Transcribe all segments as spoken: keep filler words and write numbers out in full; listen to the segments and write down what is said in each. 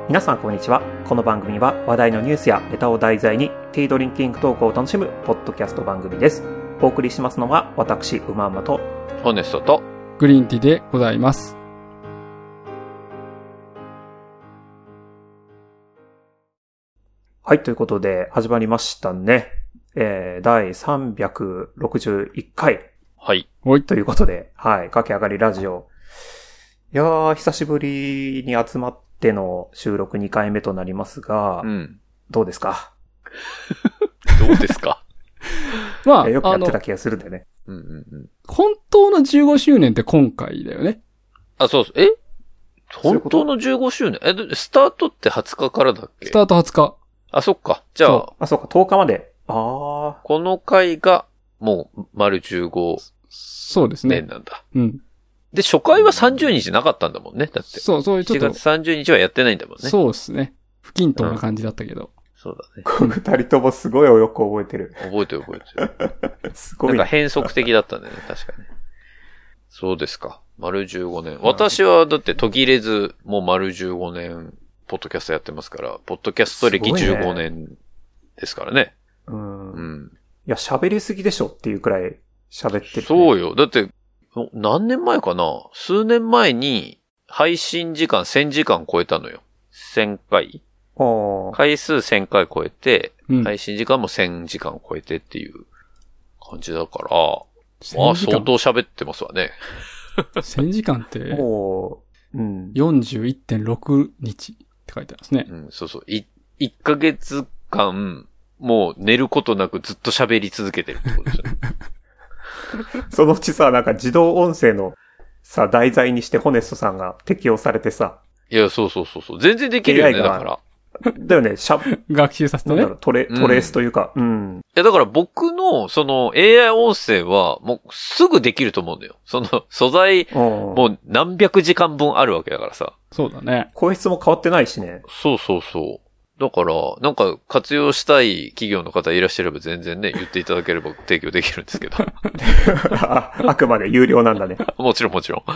皆さんこんにちは。この番組は話題のニュースやネタを題材にティードリンキングトークを楽しむポッドキャスト番組です。お送りしますのは私、うまんまとホネストとグリーンティーでございます。 はい、ということで始まりましたね。えー、だいさんびゃくろくじゅういっかい。 はい。 ということで、はい、駆け上がりラジオ。いやー、久しぶりに集まっての収録にかいめとなりますが、うん、どうですかどうですかまあ、よくやってた気がするんだよね。 うんうんうん、 本当のじゅうごしゅうねんって今回だよね。 あ、そうそう。え本当のじゅうごしゅうねんえ、スタートってはつかからだっけ？ スタートはつか。 あ、そっか。じゃあ。 あ、そっか、とおかまで。ああ。 この回が、もう、丸じゅうご。 そうですね。 年なんだ。 うん。 で、初回はさんじゅうにちなかったんだもんね。だって。 そう、そういうちょっと。 しちがつさんじゅうにちはやってないんだもんね。 そうですね。不均等な感じだったけど。うん、 そうだね。 この二人ともすごいよく覚えてる。 覚えてる覚えてる。 すごい。 なんか変則的だったんだよね、確かに。そうですか。丸じゅうごねん。私はだって途切れず、もう丸じゅうごねん、ポッドキャストやってますから、ポッドキャスト歴じゅうごねんですからね。 うん。 うん。 いや、喋りすぎでしょっていうくらい喋ってる、ね。 そうよ。だって、何年前かな数年前に配信時間せんじかん超えたのよ。せんかい回数せんかい超えて、うん、配信時間もせんじかん超えてっていう感じだから、まあ相当喋ってますわね。 せんじかんって、 もう、うん、 よんじゅういってんろくにちって書いてあるんですね。 うん、そうそう。い、いっかげつかん、もう寝ることなくずっと喋り続けてるってことですよね。 そのうちさ、なんか自動音声のさ、題材にしてホネストさんが適用されてさ。 いや、そうそうそうそう。全然できるよね、だから。 だよね、しゃ、 学習させてね。 トレ、トレースというか、うん。うん、 いや、だから僕の、その エーアイ 音声は、もうすぐできると思うんだよ。その素材、もう何百時間分あるわけだからさ。 そうだね。 声質も変わってないしね。 そうそうそう。だから、なんか活用したい企業の方いらっしゃれば全然ね、言っていただければ提供できるんですけど。 あ, あくまで有料なんだね。 もちろんもちろん。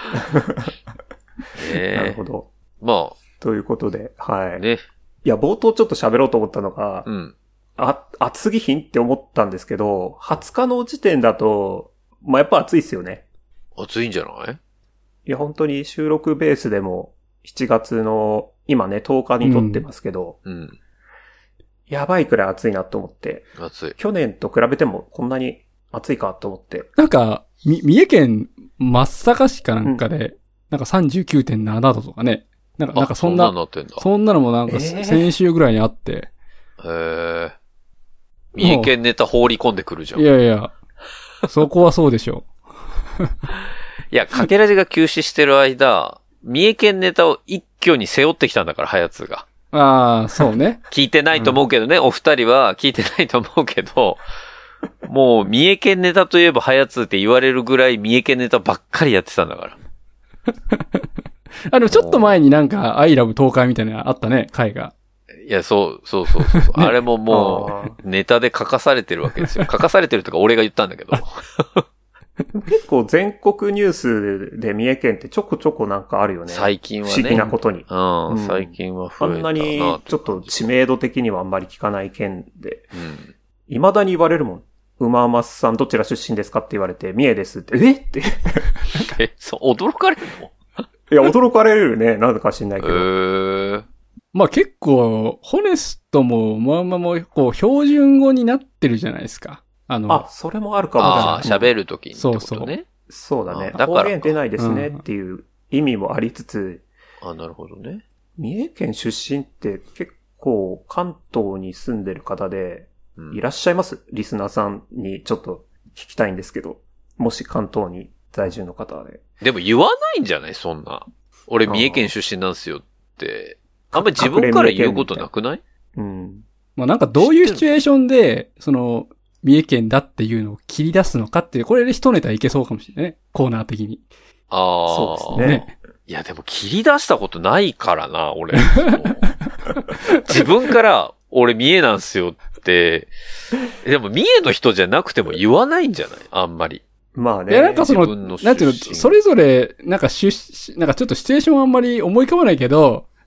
えー、なるほど。 まあ。 ということで、はい。 ね。 いや、冒頭ちょっと喋ろうと思ったのが、 うん。 あ、暑ぎひんって思ったんですけど、はつかの時点だと、まあ、やっぱ暑いっすよね。 暑いんじゃない？ いや、本当に収録ベースでも、しちがつの、今ね、とおかに撮ってますけど、 うん。うん、 やばいくらい暑いなと思って。 暑い。 去年と比べてもこんなに暑いかと思って。 なんか、み、三重県松阪市かなんかで、うん、なんか さんじゅうきゅうてんななどとかね。なんか、なんかそんな、 そんなのってんだ。 そんなのもなんか先週ぐらいにあって。 へー。三重県ネタ放り込んでくるじゃん。 いやいや、そこはそうでしょう。 いや、かけらじが休止してる間、三重県ネタを一挙に背負ってきたんだから、ハヤツが。 ああ、そうね。 聞いてないと思うけどね、うん、お二人は聞いてないと思うけど、もう三重県ネタといえばハヤツって言われるぐらい三重県ネタばっかりやってたんだから。 あの、ちょっと前になんか、アイラブ東海みたいなのあったね、回が。 いや、そう、そうそうそうそう、ね。あれももう、ネタで書かされてるわけですよ。書かされてるとか俺が言ったんだけど。 結構全国ニュースで三重県ってちょこちょこなんかあるよね。 最近はね。 不思議なことに。 うん、うん、最近は増えたな。 あんなにちょっと知名度的にはあんまり聞かない県で。 うん。 未だに言われるもん。うままさんどちら出身ですかって言われて、三重ですって。えって。 え、そう、驚かれるの？ いや、驚かれるね。なんでか知んないけど。 へー。 まあ結構、ホネストも、まあまあもう、こう、標準語になってるじゃないですか。あの、 あ、それもあるかもしれない。 ああ、喋るときにってことね。 そうそう。 そうだね。 だから方言出ないですねっていう意味もありつつ。 あ、なるほどね。 三重県出身って結構関東に住んでる方でいらっしゃいます、うん、リスナーさんにちょっと聞きたいんですけど。もし関東に在住の方で。 でも言わないんじゃないそんな。俺三重県出身なんですよって。あんまり自分から言うことなくない？ うん。 まあなんかどういうシチュエーションで、その、三重県だっていうのを切り出すのかっていう、これで一ネタいけそうかもしれないね。コーナー的に。 ああ。 そうですね。 いやでも切り出したことないからな、俺。自分から、俺三重なんすよって、でも三重の人じゃなくても言わないんじゃないあんまり。 まあね。 いや、なんかその、のなんていうの、それぞれ、なんかしゅ、なんかちょっとシチュエーションはあんまり思い浮かばないけど、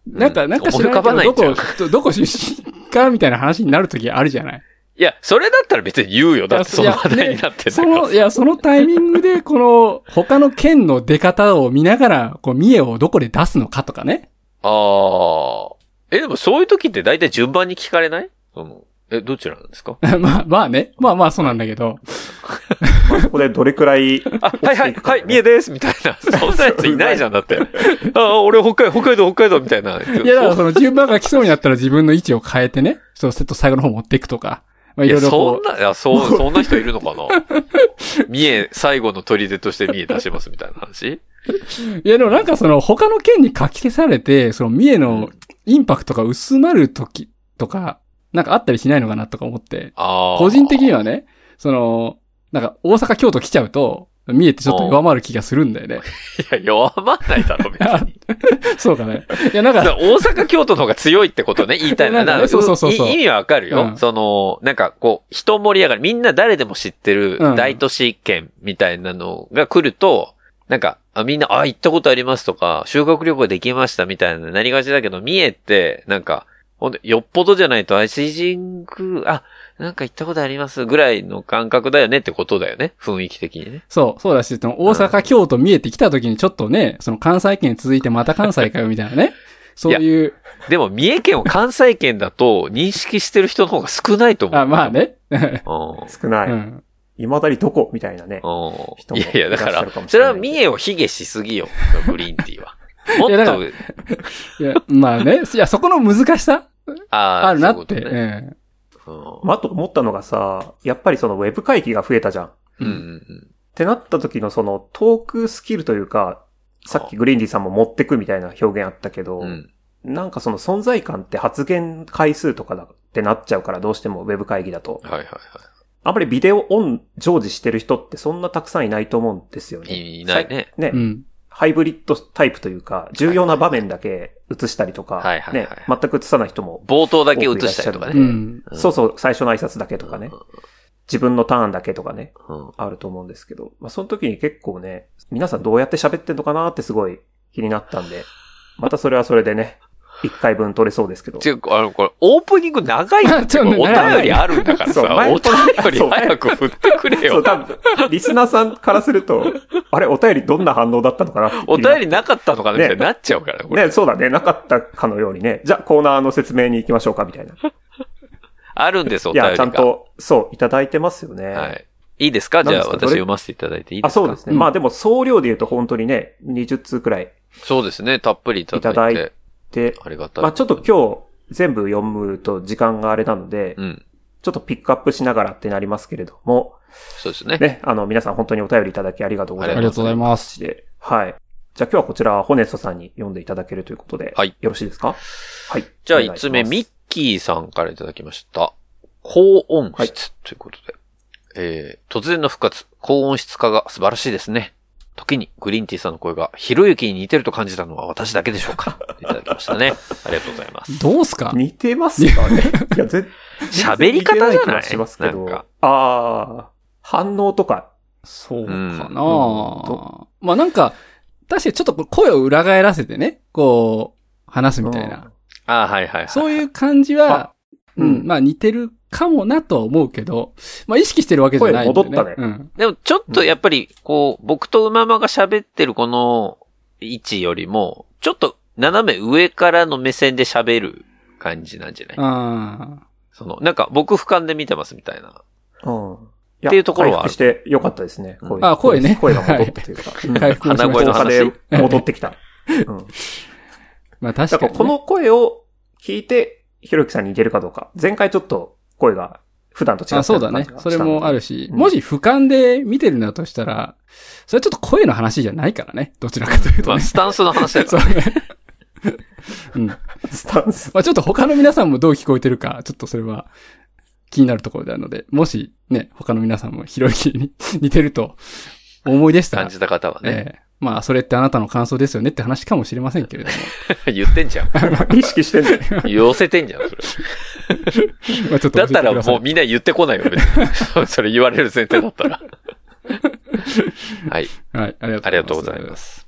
なんか、なんか知らないけど、どこ、ど、どこ出身かみたいな話になるときあるじゃない。 いや、それだったら別に言うよ。だってその話題になってんだから。 その、いや、そのタイミングで、この、他の県の出方を見ながら、こう、三重をどこで出すのかとかね。 ああ。え、でもそういう時って大体順番に聞かれない？その、え、どちらなんですか？ まあ、まあね。まあまあそうなんだけど。 まあそこでどれくらい、ね。 あ、はいはい、はい、三重ですみたいな。そんなやついないじゃん、だって。ああ、俺北海道、北海道、北海道みたいな。 いや、だからその順番が来そうになったら自分の位置を変えてね。そうすると最後の方持っていくとか。まあ、いろいろこう。いや、そんな、いや、そう、そんな人いるのかな三重、最後の砦として三重出しますみたいな話？ いや、でもなんかその他の県に書き消されて、その三重のインパクトが薄まる時とか、なんかあったりしないのかなとか思って。 ああ。 個人的にはね、その、なんか大阪、京都来ちゃうと、三重ってちょっと弱まる気がするんだよね。 いや、弱まんないだろ、別に。 そうかね。いや、なんか。 大阪、京都の方が強いってことね、言いたいな。 なんかね、そうそうそうそう。 意味はわかるよ、 うん。 その、なんかこう、人盛り上がる。みんな誰でも知ってる大都市圏みたいなのが来ると、なんか、あみんな、あ、行ったことありますとか、修学旅行できましたみたいななりがちだけど、三重って、なんか、ほんと、よっぽどじゃないと、愛知神宮、あ、なんか行ったことありますぐらいの感覚だよねってことだよね。雰囲気的にね。 そう、そうだし、大阪、うん、京都見えてきた時にちょっとね、その関西圏続いてまた関西かよみたいなね。そういう。 でも三重県を関西圏だと認識してる人の方が少ないと思う。 あ、まあね。 少ない。うん。未だにどこみたいなね。 人もいやいや、だから、それは三重を卑下しすぎよ。グリーンティーは。もっと。 いや、まあね。いや、そこの難しさああるなって。ううねうんまあ、あと思ったのがさ、やっぱりそのウェブ会議が増えたじゃん。 うんうんうん。 ってなった時のそのトークスキルというか、さっきグリーンディさんも持ってくみたいな表現あったけど、うん、なんかその存在感って発言回数とかだってなっちゃうからどうしてもウェブ会議だと。 はいはいはい。 あんまりビデオオン常時してる人ってそんなたくさんいないと思うんですよね。 いないね。 ね。 うんハイブリッドタイプというか、重要な場面だけ映したりとか、 はいはいはいね、全く映さない人も。 冒頭だけ映したりとかね。 うん、 そうそう、最初の挨拶だけとかね。自分のターンだけとかね、うん、あると思うんですけど、まあその時に結構ね、皆さんどうやって喋ってんのかなってすごい気になったんで、またそれはそれでね、一回分取れそうですけど。 ちょ、あの、これ、オープニング長いってお便りあるんだからさ、お便り早く振ってくれよ。 そう、多分、リスナーさんからすると、あれ、お便りどんな反応だったのかなって。 お便りなかったのかなみたいになっちゃうから、 ね。ね、そうだね、なかったかのようにね。じゃあ、コーナーの説明に行きましょうか、みたいな。 あるんです、お便りが。 いや、ちゃんと、そう、いただいてますよね。 はい。いいですか？じゃあ、私読ませていただいていいですか？ あ、そうですね。うん、まあでも、総量で言うと本当にね、にじゅっつうくらい。 そうですね、たっぷりいただいて。いただいで、 ありがたい。 まあちょっと今日全部読むと時間があれなので、 うん、 ちょっとピックアップしながらってなりますけれども、 そうですね。 ね、あの皆さん本当にお便りいただきありがとうございます。 ありがとうございます。 はい。じゃあ今日はこちらホネストさんに読んでいただけるということで、 はい。 よろしいですか？はい。 じゃあいつつめ、ミッキーさんからいただきました。高音質ということで、はい、えー、突然の復活、高音質化が素晴らしいですね。時にグリーンティーさんの声がひろゆきに似てると感じたのは私だけでしょうか。いただきましたね。ありがとうございます。 どうすか？ 似てますかね。いや、ぜ喋り方じゃないしますけど。ああ、反応とか。 そうかな、うん、まあなんか、確かにちょっと声を裏返らせてね、こう、話すみたいな。うん、 ああ、はいはいはい。 そういう感じは、うん、まあ似てるかもなとは思うけど、まあ意識してるわけじゃないんだよね。 声戻ったね。 うん。 でもちょっとやっぱり、こう、僕とうままが喋ってるこの位置よりも、ちょっと斜め上からの目線で喋る感じなんじゃない？ ああ。 その、なんか僕俯瞰で見てますみたいな。 うん。 っていうところはある。 回復してよかったですね。 声あ、声ね。 声が戻ったというか。 回復鼻声の話で戻ってきた。うん。 まあ確かに、ね。 この声を聞いて、ひろゆきさんに似てるかどうか。前回ちょっと声が普段と違った。 あ、そうだね。それもあるし、うん、もし俯瞰で見てるんだとしたら、それはちょっと声の話じゃないからね。どちらかというと、ね。 まあ、スタンスの話だからね。そうね。うん。 スタンス。 まあちょっと他の皆さんもどう聞こえてるか、ちょっとそれは気になるところであるので、もしね、他の皆さんもひろゆきに似てるとお思いでしたら。 感じた方はね。 えーまあ、それってあなたの感想ですよねって話かもしれませんけれども。 言ってんじゃん。 意識してんじゃん。 寄せてんじゃん、それ。 まあちょっとだったらもうみんな言ってこないよ、別に。それ言われる前提だったら。はい。 はい、ありがとうございます。 あ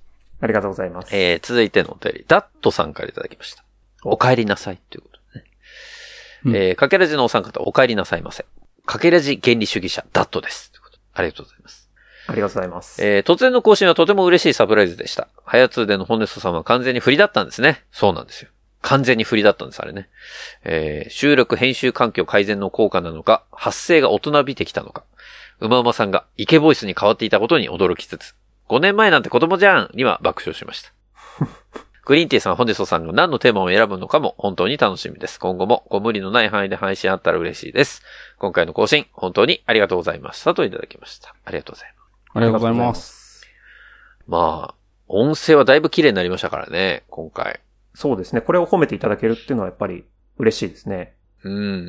ありがとうございます。 えー、続いてのお便り、ダットさんからいただきました。お帰りなさいということでね。うん、えー、かけらじのお三方、お帰りなさいませ。かけらじ原理主義者、ダットです。ということでありがとうございます。 ありがとうございます。 えー、突然の更新はとても嬉しいサプライズでした。はやつでのホネストさんは完全に振りだったんですね。そうなんですよ。完全に振りだったんです、あれね。えー、収録編集環境改善の効果なのか、発声が大人びてきたのか、うまうまさんがイケボイスに変わっていたことに驚きつつ、ごねんまえなんて子供じゃんには爆笑しました。グリーンティーさん、ホネストさんが何のテーマを選ぶのかも本当に楽しみです。今後もご無理のない範囲で配信あったら嬉しいです。今回の更新、本当にありがとうございましたといただきました。ありがとうございます。 ありがとうございます。 まあ、音声はだいぶ綺麗になりましたからね、今回。 そうですね。これを褒めていただけるっていうのはやっぱり嬉しいですね。 うん。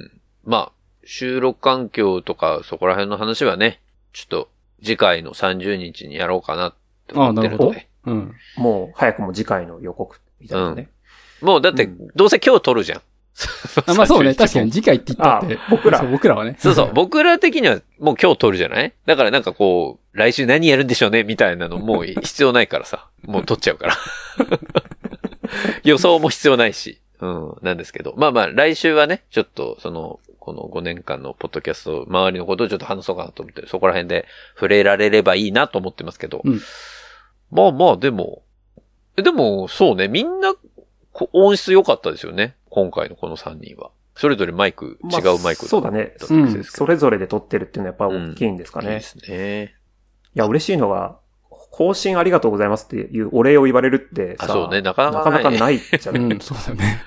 まあ、収録環境とかそこら辺の話はね、ちょっと次回のさんじゅうにちにやろうかなって思ってるので。 うん。もう早くも次回の予告みたいなね。 うん、もうだって、どうせ今日撮るじゃん。 あまあそうね。確かに次回って言ったって。 僕ら。 そう、僕らはね。 そうそう。僕ら的にはもう今日撮るじゃない？だからなんかこう、来週何やるんでしょうねみたいなのもう必要ないからさ。もう撮っちゃうから。予想も必要ないし。うん。なんですけど。まあまあ、来週はね、ちょっと、その、このごねんかんのポッドキャスト、周りのことをちょっと話そうかなと思って、そこら辺で触れられればいいなと思ってますけど。うん、まあまあ、でも、でも、そうね、みんな、音質良かったですよね。今回のこのさんにんは。それぞれマイク、まあ、違うマイクそうだね、うん。それぞれで撮ってるっていうのはやっぱ大きいんですかね。うん、いいですね。 いや、嬉しいのは、更新ありがとうございますっていうお礼を言われるってさ、 あ、そうね、なかなかない。なかなかないじゃない。 うん、そうだね。 うん。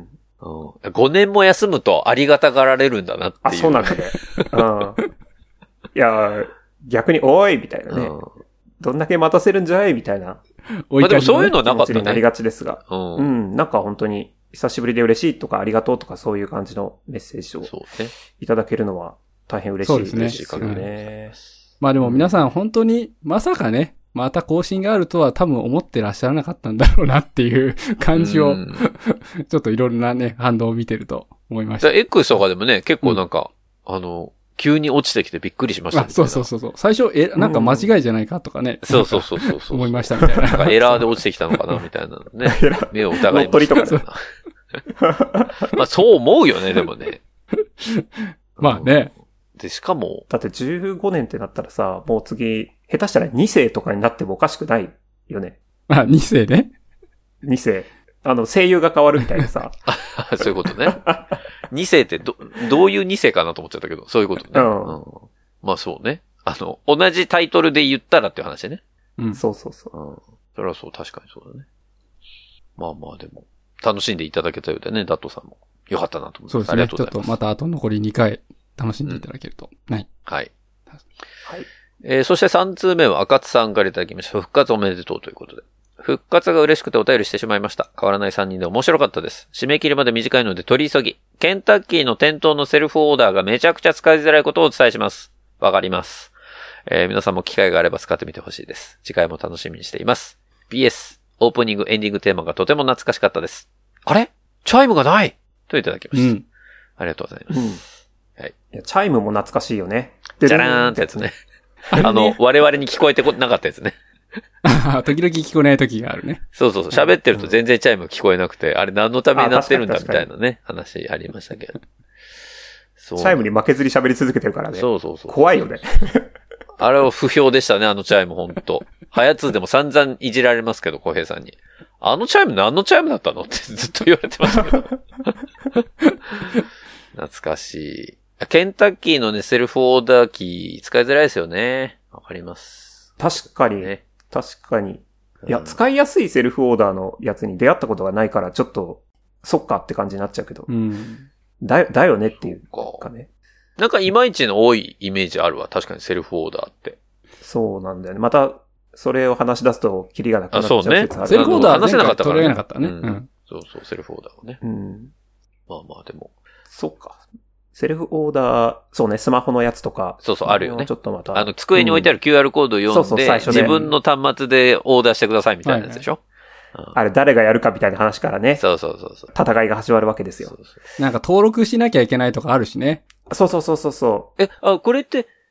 うん、ごねんも休むとありがたがられるんだなっていう。 あ、そうなんだね。うん。いや、逆に、おいみたいなね。うん、どんだけ待たせるんじゃいみたいな。 まあでもそういうのはなかったね。 気持ちになりがちですが。 うん。 うん。なんか本当に、久しぶりで嬉しいとかありがとうとかそういう感じのメッセージをいただけるのは大変嬉しいですね。 そうですね。まあでも皆さん本当にまさかね、また更新があるとは多分思ってらっしゃらなかったんだろうなっていう感じを、ちょっといろんなね、反応を見てると思いました。 X とかでもね、結構なんか、うん、あの、急に落ちてきてびっくりしましたみたいな。 あ、そうそうそう。最初、え、なんか間違いじゃないかとかね。 うん、そうそうそうそうそう。 思いましたみたいな。 なんかエラーで落ちてきたのかなみたいなのね。目を疑いました。乗っ取りとかまあそう思うよね、でもね。 まあね。 で、しかも。 だってじゅうごねんってなったらさ、もう次、下手したらに世とかになってもおかしくないよね。 あ、に世ね。 に世。あの、声優が変わるみたいなさ。 そういうことね。に世ってど、どういうに世かなと思っちゃったけど、そういうことね。うんうん、まあそうね。あの、同じタイトルで言ったらっていう話ね。 うん。そうそうそう。 うん。それはそう、確かにそうだね。まあまあでも、楽しんでいただけたようでね、ダットさんも。よかったなと思います。 そうですね。ありがとうございます。ちょっとまたあと残りにかい楽しんでいただけると。うん、はい。 はい。はい。えー、そしてさん通目は赤津さんからいただきました。復活おめでとうということで。復活が嬉しくてお便りしてしまいました。変わらないさんにんで面白かったです。締め切りまで短いので取り急ぎ。ケンタッキーの店頭のセルフオーダーがめちゃくちゃ使いづらいことをお伝えします。わかります。えー、皆さんも機会があれば使ってみてほしいです。次回も楽しみにしています。ピーエス、オープニング、エンディングテーマがとても懐かしかったです。あれ？チャイムがないといただきました。うん、ありがとうございます。うん、はい。 いや、チャイムも懐かしいよね。 じゃらーんってやつね。あの、我々に聞こえてこなかったやつね。 時々聞こえない時があるね。 そうそうそう。喋ってると全然チャイム聞こえなくて、あれ何のためになってるんだみたいなね、話ありましたけど。 そう。チャイムに負けずに喋り続けてるからね。 そうそうそう。 怖いよね。 あれは不評でしたね、あのチャイムほんと。はやつでも散々いじられますけど、小平さんに。あのチャイム何のチャイムだったのってずっと言われてましたけど。懐かしい。ケンタッキーのね、セルフオーダーキー使いづらいですよね。わかります。 確かに。ね、確かに。いや、うん、使いやすいセルフオーダーのやつに出会ったことがないから、ちょっと、そっかって感じになっちゃうけど。うん、だ、だよねっていうかね。 なんかいまいちの多いイメージあるわ。確かにセルフオーダーって。 そうなんだよね。また、それを話し出すと、キリがなくなっちゃう説ある。 そうね。 セルフオーダーは話せなかったから、 ね。取れなかったね、うん。 うん。そうそう、セルフオーダーをね。うん。まあまあでも。 そっか。セルフオーダー、そうね、スマホのやつとか。 そうそう、あるよね。 ちょっとまた。 あの、机に置いてある キューアール コードを読んで、うん、そうそう最初で自分の端末でオーダーしてくださいみたいなやつでしょ、 はいはい、うん、あれ誰がやるかみたいな話からね。 そうそうそうそう。 戦いが始まるわけですよ。そうそうなんか登録しなきゃいけないとかあるしね。 そうそうそうそうそう。 え、あ、これって、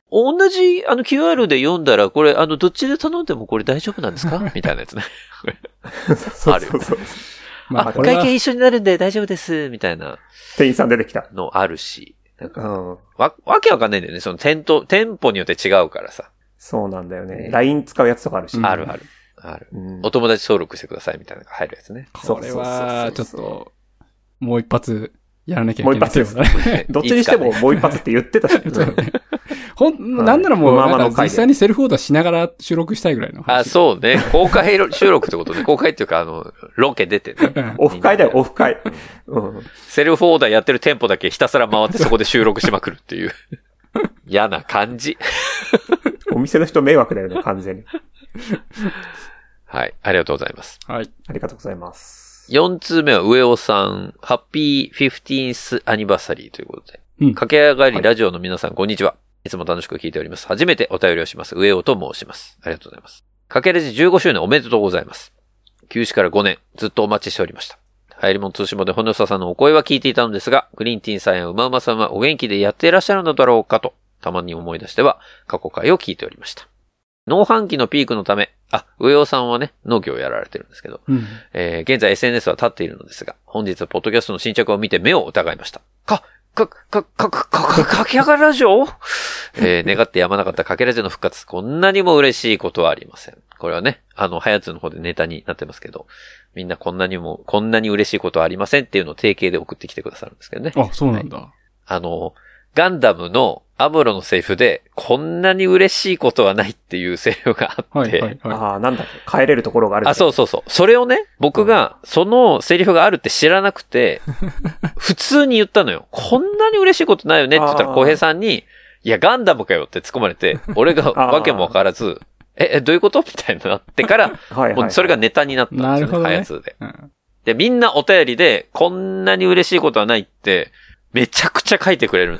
同じ、あの キューアール で読んだら、これ、あの、どっちで頼んでもこれ大丈夫なんですかみたいなやつね。 そうそうそう。 まあ、会計一緒になるんで大丈夫です、みたいな。 店員さん出てきた。 のあるし。なんか、 うん、 わ、わけわかんないんだよね。その店頭、店舗によって違うからさ。 そうなんだよね。ライン 使うやつとかあるし。 あるある。ある、うん。お友達登録してくださいみたいなのが入るやつね。 これは、ちょっと、もう一発、やらなきゃいけない。もう一発ですね。どっちにしてももう一発って言ってたし。 ほん、なんならもう、なんか実際にセルフオーダーしながら収録したいぐらいの。 あ、そうね。公開収録ってことね。公開っていうか、あの、ロケ出てね。 オフ会だよ、オフ会。 うん。セルフオーダーやってる店舗だけひたすら回ってそこで収録しまくるっていう。嫌な感じ。 お店の人迷惑だよね、完全に。 はい。ありがとうございます。 はい。 ありがとうございます。 よん通目は上尾さん、ハッピーフィフティーンスアニバーサリーということで。うん。駆け上がりラジオの皆さん、こんにちは。いつも楽しく聞いております。初めてお便りをします。上尾と申します。ありがとうございます。かけらじじゅうごしゅうねんおめでとうございます。休止からごねん、ずっとお待ちしておりました。流行りもん通信もで骨佐さんのお声は聞いていたのですが、グリーンティーンさんやうまうまさんはお元気でやっていらっしゃるのだろうかと、たまに思い出しては過去回を聞いておりました。農繁期のピークのため、あ、上尾さんはね、農業をやられてるんですけど、うんえー、現在 エスエヌエス は立っているのですが、本日ポッドキャストの新着を見て目を疑いました。か、か、か、か、か、か、かけ上がりラジオえー、願ってやまなかったかけラジオの復活、こんなにも嬉しいことはありません。これはね、あの、はやつの方でネタになってますけど、みんなこんなにも、こんなに嬉しいことはありませんっていうのを定型で送ってきてくださるんですけどね。 あ、そうなんだ。はい、 あの、ガンダムのアムロのセリフで、こんなに嬉しいことはないっていうセリフがあって。はいはいはい、 ああ、なんだっけ帰れるところがある。 あ、そうそうそう。それをね、僕が、そのセリフがあるって知らなくて、普通に言ったのよ。こんなに嬉しいことないよねって言ったら、小平さんに、いや、ガンダムかよって突っ込まれて、俺がわけもわからず、え、え、どういうことみたいになってから、はいはいはい、もうそれがネタになったんですよね。なるほどね。はやつで、うん。で、みんなお便りで、こんなに嬉しいことはないって、めちゃくちゃ書いてくれるの。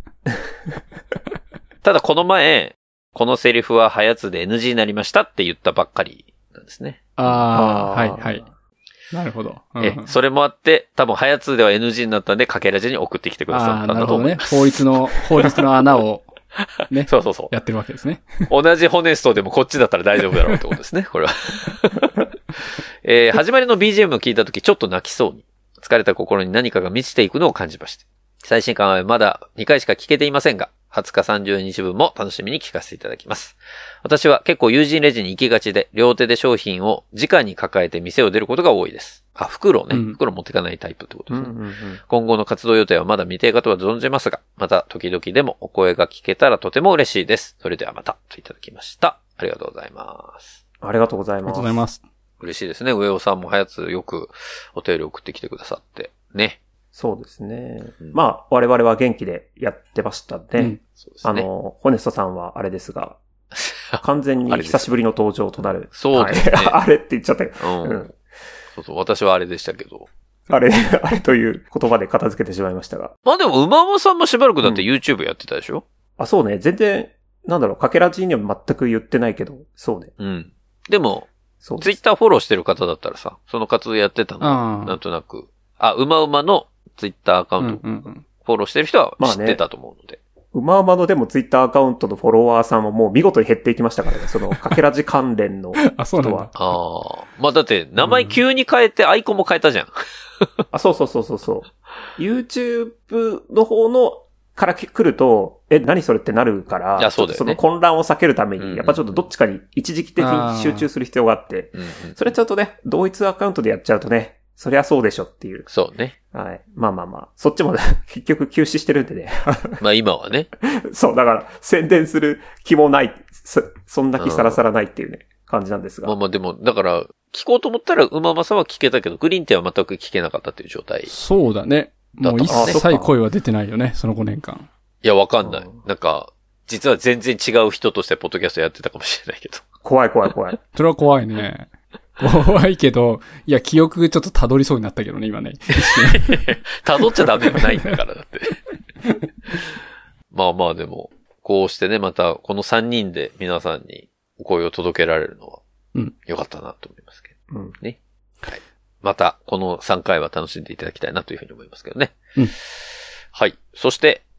ただこの前、このセリフははやつで エヌジー になりましたって言ったばっかりなんですね。 ああ、はいはい。なるほど。 うん、え、それもあって、多分はやつでは エヌジー になったんで、かけらじに送ってきてくださったんだと思います。 なるほどね。法律の、法律の穴を、ね。 そうそうそう。 やってるわけですね。 同じホネストでもこっちだったら大丈夫だろうってことですね、これは。えー、始まりの ビージーエム を聞いたときちょっと泣きそうに。疲れた心に何かが満ちていくのを感じました。最新刊はまだにかいしか聞けていませんが、はつかさんじゅうにちぶんも楽しみに聞かせていただきます。私は結構友人レジに行きがちで、両手で商品を直に抱えて店を出ることが多いです。あ、袋ね。うん、袋持ってかないタイプってことですね、うんうんうん。今後の活動予定はまだ未定かとは存じますが、また時々でもお声が聞けたらとても嬉しいです。それではまたといただきました。ありがとうございます。 ありがとうございます。 ありがとうございます。 嬉しいですね。上尾さんもはやつよくお便り送ってきてくださって。ね。 そうですね。うん、まあ、我々は元気でやってましたね。うん、そうですね。あの、ホネストさんはあれですが、完全に久しぶりの登場となる。 そうですね。 はい、あれって言っちゃったけど、 うんうん。そうそう、私はあれでしたけど。 あれ、あれという言葉で片付けてしまいましたが。 まあでも、馬場さんもしばらくだって YouTube やってたでしょ、うん、 あ、そうね。全然、なんだろう、かけらじには全く言ってないけど、そうね。 うん。でも、Twitter フォローしてる方だったらさ、その活動やってたの、なんとなく。あ、うまうまのツイッターアカウント、フォローしてる人は知ってたと思うので。 うまうまのでもツイッターアカウントのフォロワーさんももう見事に減っていきましたからね。その、かけらじ関連の人は。 あ、そうなんだ。 ああ。まあだって、名前急に変えてアイコンも変えたじゃん。 あ、そうそうそうそうそう。YouTube の方のから来ると、え、何それってなるから、 いやそうだよね、 その混乱を避けるために、やっぱちょっとどっちかに一時期的に集中する必要があって、うんうん、それちょっとね、同一アカウントでやっちゃうとね、そりゃそうでしょっていう。 そうね。 はい。まあまあまあ。そっちも結局休止してるんでね。 まあ今はね。 そう、だから宣伝する気もない。そ, そんな気さらさらないっていうね、うん、感じなんですが。 まあまあでも、だから、聞こうと思ったら馬正は聞けたけど、グリーンテは全く聞けなかったっていう状態。 そうだね。もう一切声は出てないよね、そのごねんかん。 いや、わかんない。なんか、実は全然違う人としてポッドキャストやってたかもしれないけど。 怖い怖い怖い。 それは怖いね。怖いけど、いや、記憶ちょっと辿りそうになったけどね、今ね。 辿っちゃダメはないんだから、だって。まあまあでも、こうしてね、また、このさんにんで皆さんにお声を届けられるのは、うん。よかったなと思いますけど。うん。ね。はい。また、このさんかいは楽しんでいただきたいなというふうに思いますけどね。うん。はい。そして、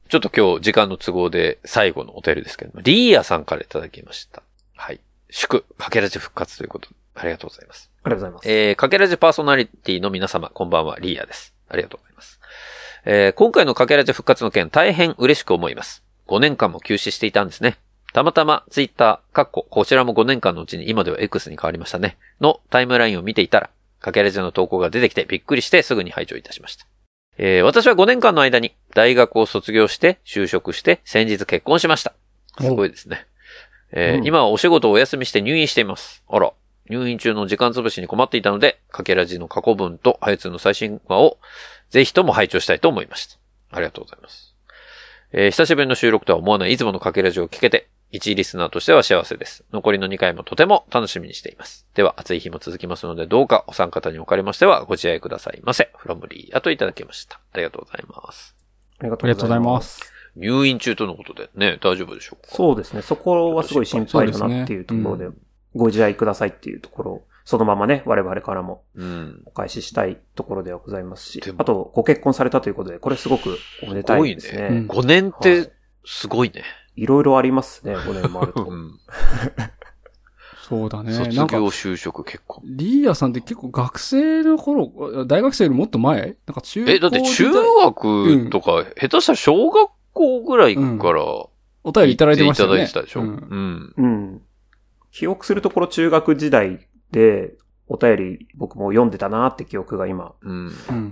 ちょっと今日時間の都合で最後のお便りですけども、リーヤさんからいただきました。はい。祝、かけらじ復活ということで、ありがとうございます。 ありがとうございます。 えー、かけらじパーソナリティの皆様、こんばんは、リーヤです。ありがとうございます。えー、今回のかけらじ復活の件、大変嬉しく思います。ごねんかんも休止していたんですね。たまたまツイッター、かっこ、こちらもごねんかんのうちに今では X に変わりましたね。のタイムラインを見ていたら、かけらじの投稿が出てきてびっくりしてすぐに拝聴いたしました。えー、私はごねんかんの間に大学を卒業して就職して先日結婚しました。すごいですね。えーうん、今はお仕事をお休みして入院しています。あら、入院中の時間潰しに困っていたので、かけらじの過去文とハイツーの最新話をぜひとも拝聴したいと思いました。ありがとうございます。えー、久しぶりの収録とは思わないいつものかけらじを聞けて、一リスナーとしては幸せです。残りのにかいもとても楽しみにしています。では、暑い日も続きますので、どうかお三方におかれましてはご自愛くださいませ。フロムリーアといただきました。ありがとうございます。 ありがとうございます。 入院中とのことでね、大丈夫でしょうか？ そうですね。そこはすごい心配だなっていうところで、でねうん、ご自愛くださいっていうところを、そのままね、我々からもお返ししたいところではございますし、うん、あと、ご結婚されたということで、これすごくおめでたいですね。すごいね。 ごねんってすごいね。 いろいろありますね、ごねんもあると。うん、 そうだね。 卒業就職結構。 リーヤさんって結構学生の頃、大学生よりもっと前なんか中学え、だって中学とか、うん、下手したら小学校ぐらいから、うん、 お便りいただいてましたよね。 いただいてたでしょ。うん。 うん。記憶するところ中学時代で、お便り僕も読んでたなって記憶が今、うん、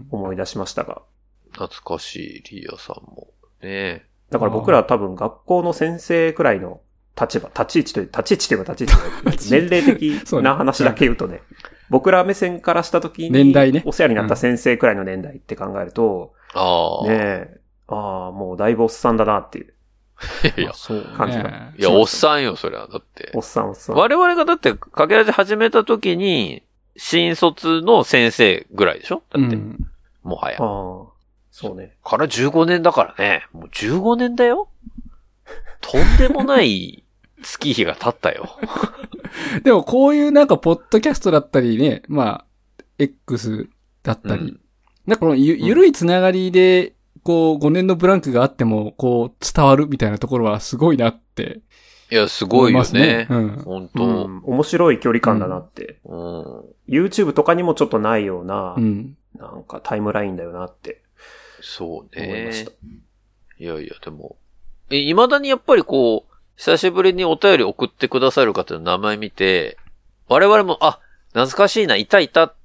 思い出しましたが。 懐かしい、リーヤさんも。ねだから僕らは多分学校の先生くらいの立場、立ち位置という、立ち位置というか立ち位置というか、年齢的な話だけ言うとね、僕ら目線からした時に、年代ね。お世話になった先生くらいの年代って考えると、 ああ。 ねえ、ああ、もうだいぶおっさんだなっていう。 いや、 そう感じが、 ね。いや、おっさんよ、それは。だって。 おっさんおっさん。 我々がだって、かけらじ始めた時に、新卒の先生ぐらいでしょだって、うん、もはや。 ああ。そうね。 からじゅうごねんだからね。もうじゅうごねんだよ。とんでもない月日が経ったよ。 でもこういうなんかポッドキャストだったりね、まあ、X だったり、うん、なんかこのゆ、ゆるいつながりで、こうごねんのブランクがあっても、こう伝わるみたいなところはすごいなって。 いや、すごいよね。うん。本当、うん、 面白い距離感だなって、うん。YouTube とかにもちょっとないような、うん、なんかタイムラインだよなって。 そうね。いやいや、でも、え、未だにやっぱりこう、久しぶりにお便り送ってくださる方の名前見て、我々も、あ、懐かしいな、いたいたって、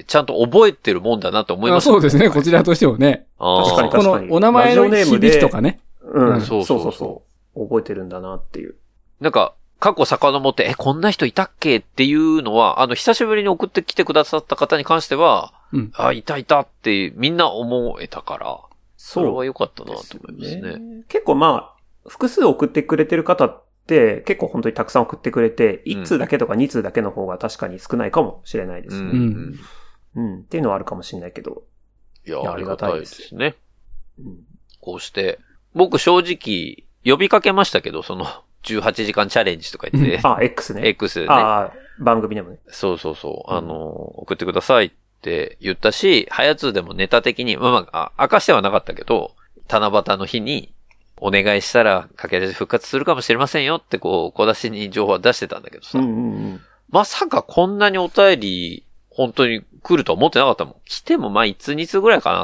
ちゃんと覚えてるもんだなと思います、 ね。そうですね、こちらとしてもね。 あ確かに確かに。 このお名前の響きとかね。 うん、うん、そうそうそうそう。覚えてるんだなっていう。 なんか、過去遡って、え、こんな人いたっけっていうのは、あの、久しぶりに送ってきてくださった方に関しては、うん、あ、いたいたってみんな思えたから、それは良かったなと思いますね。 ね結構まあ、複数送ってくれてる方って結構本当にたくさん送ってくれて、いち通だけとかに通だけの方が確かに少ないかもしれないですね。うん。うん。っていうのはあるかもしれないけど。 いや、いやありがたいですね。うん、こうして、僕正直呼びかけましたけど、そのじゅうはちじかんチャレンジとか言って。 あ、X ね。 X でね。 ああ、番組でもね。 そうそうそう。あの、送ってくださいって言ったし、はやつでもネタ的に、まあまあ、明かしてはなかったけど、七夕の日にお願いしたらかけらじ復活するかもしれませんよってこう、小出しに情報は出してたんだけどさ。うんうんうん、まさかこんなにお便り、本当に来るとは思ってなかったもん。来てもまあいつに通ぐらいかなって。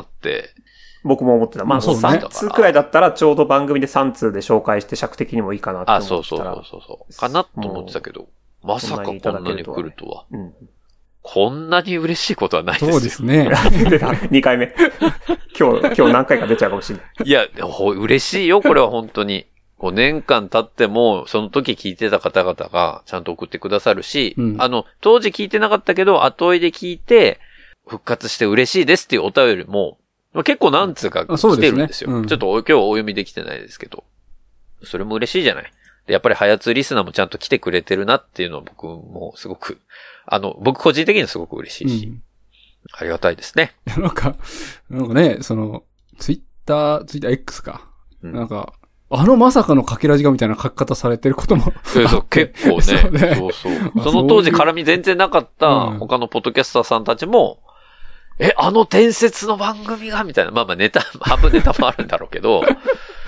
僕も思ってた。まあそうね。さん通くらいだったらちょうど番組でさん通で紹介して尺的にもいいかなって思ってたら。あ、 そうそうそうそう。かなと思ってたけど、まさかこんなに来るとは。うん、こんなに嬉しいことはないですよ。 そうですね。 にかいめ。今日、今日何回か出ちゃうかもしれない。 いや、嬉しいよ、これは本当に。ごねんかん経っても、その時聞いてた方々がちゃんと送ってくださるし、うん、あの、当時聞いてなかったけど、後追いで聞いて、復活して嬉しいですっていうお便りも、結構何通か来てるんですよ。すねうん、ちょっと今日はお読みできてないですけど。それも嬉しいじゃない。で、やっぱりはやつリスナーもちゃんと来てくれてるなっていうのは僕もすごく、あの、僕個人的にはすごく嬉しいし、うん、ありがたいですね。 なんか、なんかね、その、ツイッター、ツイッター X か。うん、なんか、あのまさかのかけらじがみたいな書き方されてることもそうそう、結構ね。そうねそうそう。その当時絡み全然なかった他のポッドキャスターさんたちも、うん、え、あの伝説の番組がみたいな。まあまあネタ、半分ネタもあるんだろうけど、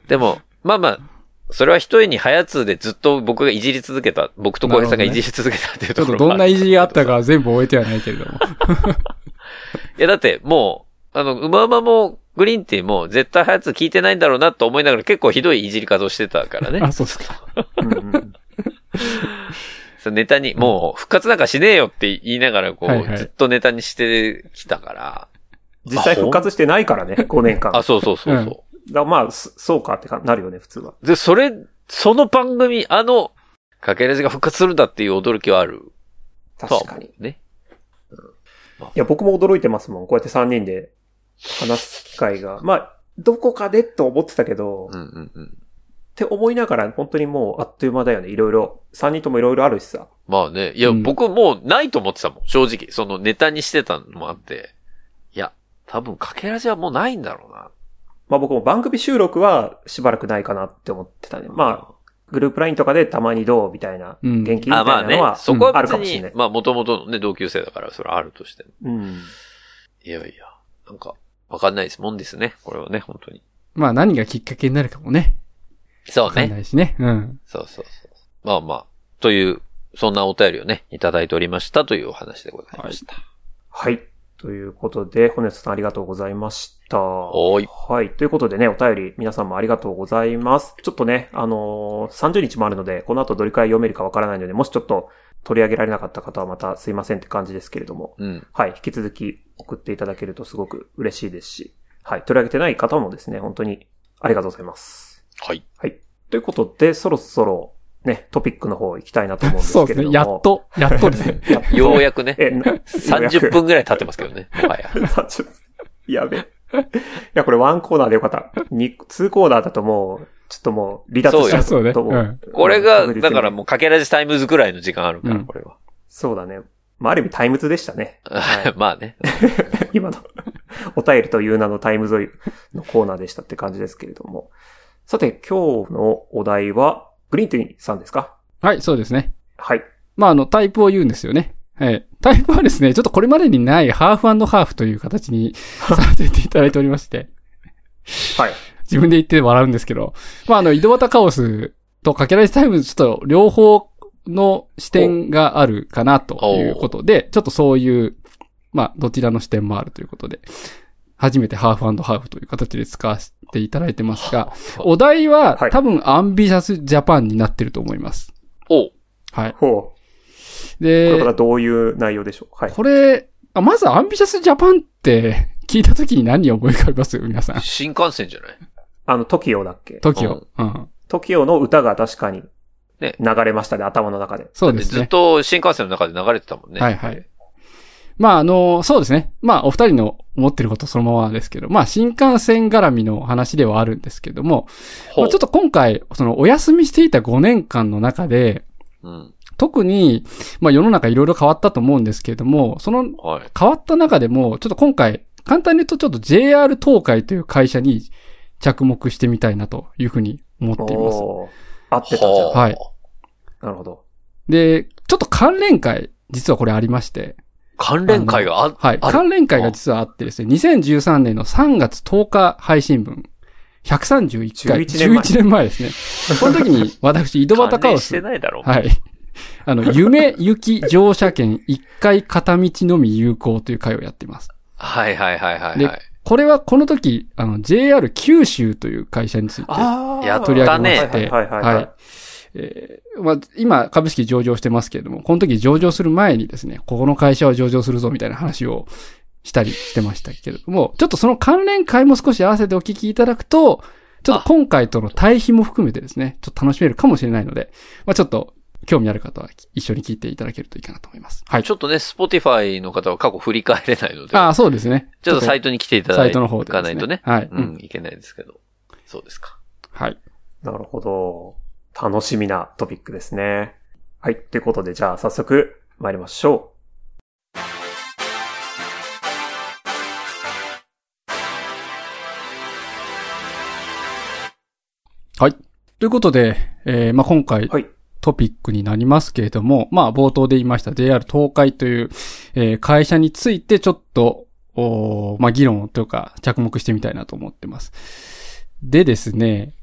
でも、まあまあ、それは一重にハヤツーでずっと僕がいじり続けた、僕と小林さんがいじり続けたっていうところが、ね、ちょっとどんないじりがあったか全部終えてはないけれども。 いやだってもう、あの、うまうまもグリーンティーも絶対ハヤツー聞いてないんだろうなと思いながら結構ひどいいじり方をしてたからね。 あ、そうですか。うんうんネタに、もう復活なんかしねえよって言いながらこう、はいはい、ずっとネタにしてきたから。 実際復活してないからね、ごねんかん。 あ、そうそうそうそう。 うん、だまあ、そうかってなるよね、普通は。 で、それ、その番組、あの、かけらじが復活するんだっていう驚きはある。 確かに。 ね。 うん、いや、僕も驚いてますもん。こうやってさんにんで話す機会が。まあ、どこかでと思ってたけど、 うんうんうん。 って思いながら本当にもうあっという間だよね。いろいろ。さんにんともいろいろあるしさ。 まあね。いや、うん、僕もうないと思ってたもん。正直。そのネタにしてたのもあって。いや、多分かけらじはもうないんだろうな。 まあ僕も番組収録はしばらくないかなって思ってたね。まあ、グループラインとかでたまにどうみたいな、うん、元気みたいなのは、あ、まあね、 そこは別に、うん、まあ元々のね、同級生だからそれはあるとしても。 うん。 いやいや、なんか、わかんないですもんですね。これはね、本当に。 まあ何がきっかけになるかもね。 そうね。 わかんないしね。うん。 そうそうそう。まあまあ、という、そんなお便りをね、いただいておりましたというお話でございました。 はい。はい、ということで、ホネスさんありがとうございました。 はい。 はい。ということでね、お便り皆さんもありがとうございます。ちょっとね、あのー、さんじゅうにちもあるので、この後どれくらい読めるかわからないので、もしちょっと取り上げられなかった方はまたすいませんって感じですけれども、 うん、 はい。引き続き送っていただけるとすごく嬉しいですし、はい。取り上げてない方もですね、本当にありがとうございます。 はい。 はい。ということで、そろそろね、トピックの方行きたいなと思うんですけれども。そうですね。 やっと、やっとですね。 ようやくね。さんじゅっぷんぐらい経ってますけどね。もはや。 やべ。いや、これワンコーナーでよかった。に、ツーコーナーだともう、ちょっともう離脱しちゃうと。 そうね。うん、 これが、だからもうかけらじタイムズぐらいの時間あるから、うん、これは。 そうだね。まあ、ある意味タイムズでしたね。 はい、まあね。 今の、お便りという名のタイムズのコーナーでしたって感じですけれども。さて、今日のお題は、グリーンティーさんですか？ はい、そうですね。 はい。 まあ、あの、タイプを言うんですよね。はい。タイプはですね、ちょっとこれまでにないハーフ&ハーフという形にさせていただいておりまして。 はい。 自分で言って笑うんですけど。まあ、あの、井戸端カオスとかけらじタイムズ、ちょっと両方の視点があるかなということで、ちょっとそういう、まあ、どちらの視点もあるということで、初めてハーフ&ハーフという形で使わせていただいてますが、お題は多分アンビシャスジャパンになってると思います。 おはい。 ほう。で、これからどういう内容でしょう？はい。 これ、あまずアンビシャスジャパンって聞いたときに何を思い浮かべます皆さん。 新幹線じゃない？ あの、トキオだっけ？ トキオ。うん。 トキオの歌が確かに流れましたね、頭の中で。 そうですね。 ずっと新幹線の中で流れてたもんね。 はいはい。まあ、あの、そうですね。まあ、お二人の思ってることそのままですけど、まあ、新幹線絡みの話ではあるんですけども、まあ、ちょっと今回、その、お休みしていたごねんかんの中で、 うん、 特に、まあ、世の中いろいろ変わったと思うんですけれども、その、変わった中でも、ちょっと今回、簡単に言うとちょっと ジェイアール 東海という会社に着目してみたいなというふうに思っています。 合ってたじゃん。 はい。 なるほど。 で、ちょっと関連会、実はこれありまして、 関連会があっはい。関連会が実はあってですね、にせんじゅうさんねんのさんがつとおか配信分、ひゃくさんじゅういっかい。じゅういちねんまえですね。この時に私、井戸端カオス。 してないだろ。 はい。あの、夢行き乗車券いっかい片道のみ有効という会をやっています。 はいはいはいはい、はい。 で、これはこの時、あの、ジェイアール 九州という会社について取り上げまして、 はいはいはい、はい。 えーまあ、今、株式上場してますけれども、この時上場する前にですね、ここの会社は上場するぞみたいな話をしたりしてましたけれども、ちょっとその関連会も少し合わせてお聞きいただくと、ちょっと今回との対比も含めてですね、ちょっと楽しめるかもしれないので、まあ、ちょっと興味ある方は一緒に聞いていただけるといいかなと思います。はい。 ちょっとね、Spotify の方は過去振り返れないので。 ああ、そうですね。 ちょっとサイトに来ていただサイトの方で、 かないとね。 はい。 うん、いけないですけど。そうですか。 はい。 なるほど。楽しみなトピックですね。はい。ということで、じゃあ早速参りましょう。 はい。ということで、えー、まあ、今回、 はい、 トピックになりますけれども、まあ、冒頭で言いました ジェイアール 東海という、えー、会社についてちょっと、おまあ、議論というか着目してみたいなと思ってます。でですね、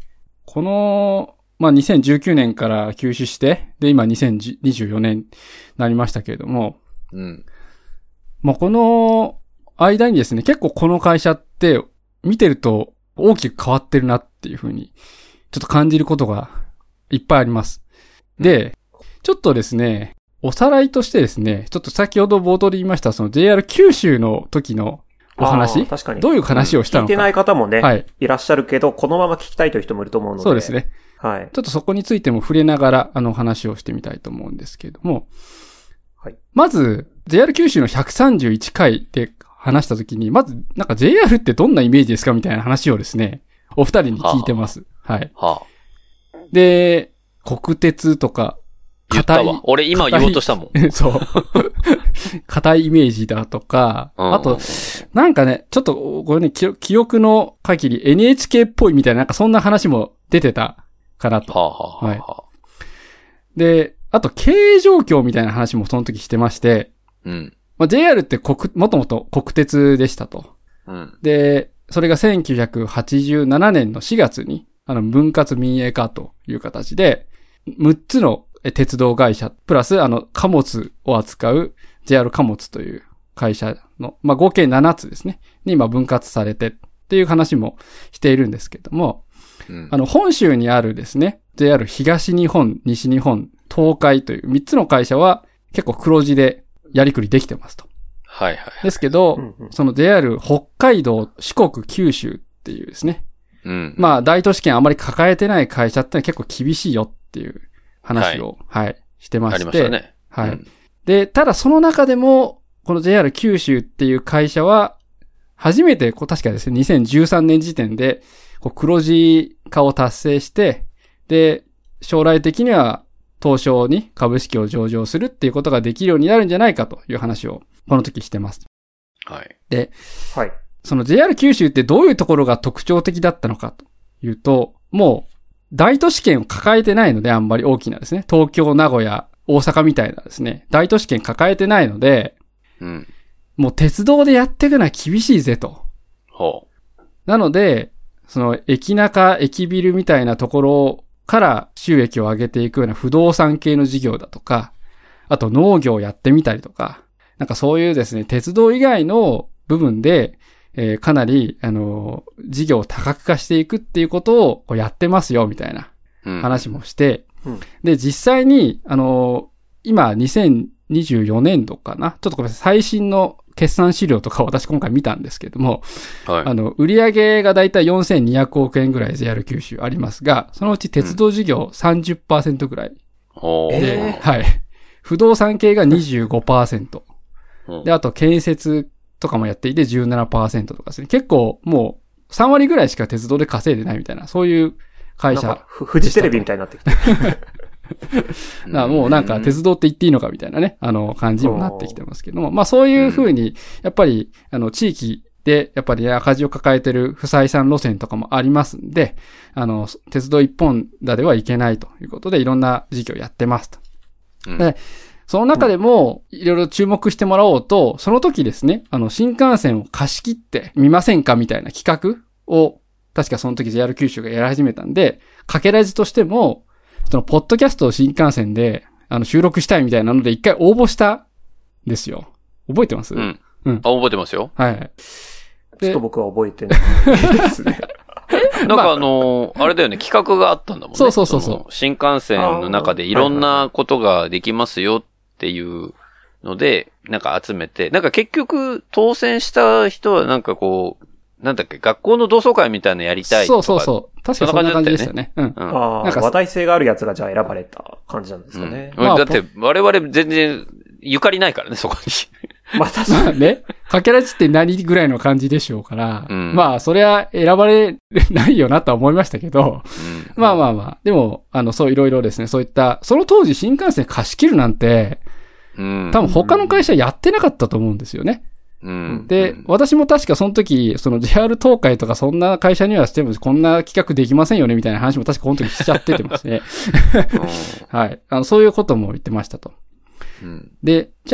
この、まあ、にせんじゅうきゅうねんから休止して、で、今にせんにじゅうよねんになりましたけれども、 うん。 まあ、この間にですね、結構この会社って見てると大きく変わってるなっていうふうに、ちょっと感じることがいっぱいあります。で、ちょっとですね、おさらいとしてですね、ちょっと先ほど冒頭で言いました、その ジェイアール 九州の時のお話、 確かにどういう話をしたのか、 うん、聞いてない方もね、 はい、 いらっしゃるけど、このまま聞きたいという人もいると思うので。 そうですね。 はい。 ちょっとそこについても触れながら、あの話をしてみたいと思うんですけれども、 はい。 まず、ジェイアール 九州のひゃくさんじゅういっかいで話したときに、まず、なんか ジェイアール ってどんなイメージですかみたいな話をですね、お二人に聞いてます。はあ、はい。 はあ、 で、国鉄とか、 言ったわ。俺今言おうとしたもん。 そう。硬いイメージだとか、うん、あと、なんかね、ちょっと、これね、記憶の限り エヌエイチケー っぽいみたいな、なんかそんな話も出てたかなと。 はあはあはあ、はい。 で、あと経営状況みたいな話もその時してまして、 うん。 まあ、ジェイアール って国、もともと国鉄でしたと。 うん。 で、それがせんきゅうひゃくはちじゅうななねんのしがつに、あの、分割民営化という形で、むっつの鉄道会社、プラス、あの、貨物を扱う ジェイアール 貨物という会社の、まあ、合計ななつですね、に今分割されてっていう話もしているんですけども、うん、あの、本州にあるですね、ジェイアール 東日本、西日本、東海というみっつの会社は結構黒字でやりくりできてますと。 はいはい。 ですけど、うんうん、その ジェイアール 北海道、四国、九州っていうですね、 うん、 まあ、大都市圏あまり抱えてない会社ってのは結構厳しいよっていう話を、はい、はい、してまして。ありましたね。はい、うん。で、ただその中でも、この ジェイアール 九州っていう会社は、初めて、こう確かですね、にせんじゅうさんねん時点で、こう黒字化を達成して、で、将来的には、東証に株式を上場するっていうことができるようになるんじゃないかという話を、この時してます。 はい。 で、 はい。 その ジェイアール 九州ってどういうところが特徴的だったのかというと、もう、大都市圏を抱えてないので、あんまり大きなですね。東京、名古屋、大阪みたいなですね。大都市圏抱えてないので、 うん。 もう鉄道でやっていくのは厳しいぜと。 ほう。 なので、その駅中、駅ビルみたいなところから収益を上げていくような不動産系の事業だとか、あと農業をやってみたりとか、なんかそういうですね、鉄道以外の部分で、えー、かなり、あのー、事業を多角化していくっていうことをこうやってますよ、みたいな話もして、 うんうん、 で、実際に、あのー、今、にせんにじゅうよねんどかなちょっとごめんなさい、最新の決算資料とかを私今回見たんですけれども、 はい、 あの、売上がだいたいよんせんにひゃくおくえんぐらい ジェイアール 九州ありますが、そのうち鉄道事業 さんじゅっパーセント ぐらい。 うん、 で、えー、はい。不動産系が にじゅうごパーセント。 うん、で、 あと建設とかもやっていて じゅうななパーセント とかですね。結構もうさんわりぐらいしか鉄道で稼いでないみたいな、そういう会社。なんかフジテレビみたいになってきてだからもうなんか鉄道って言っていいのかみたいなね、あの感じにもなってきてますけども、まあそういうふうに、やっぱり、あの地域で、やっぱり赤字を抱えてる不採算路線とかもありますんで、あの、鉄道一本だではいけないということで、いろんな事業やってますと。 うん、 で、その中でも、いろいろ注目してもらおうと、その時ですね、あの、新幹線を貸し切ってみませんかみたいな企画を、確かその時 ジェイアール 九州がやり始めたんで、かけらじとしても、その、ポッドキャストを新幹線で、あの、収録したいみたいなので、一回応募したんですよ。覚えてます？ うん。 うん。 あ、覚えてますよ。 はい。 ちょっと僕は覚えてないですね。 なんかあのー、あれだよね、企画があったんだもんね。 そうそうそうそう。 新幹線の中でいろんなことができますよっていうので、なんか集めて、なんか結局当選した人はなんかこう、なんだっけ、学校の同窓会みたいなのやりたいとか。 そうそうそう。確かにそんな感じでしたね。うん。 うん、ああ、話題性があるやつがじゃあ選ばれた感じなんですかね。 うんまあ、だって我々全然ゆかりないからね、そこに。 まあ確かに。 まあね。かけらじって何ぐらいの感じでしょうから。 うん、 まあ、それは選ばれないよなとは思いましたけど。 うん、 まあまあまあ。でも、あの、そういろいろですね、そういった、その当時新幹線貸し切るなんて、 うん、 多分他の会社やってなかったと思うんですよね。 うん、 で、私も確かその時、その ジェイアール 東海とかそんな会社にはしてもこんな企画できませんよねみたいな話も確かこの時しちゃっててますね。はい。あの、そういうことも言ってましたと。 うん、 で、じゃあ、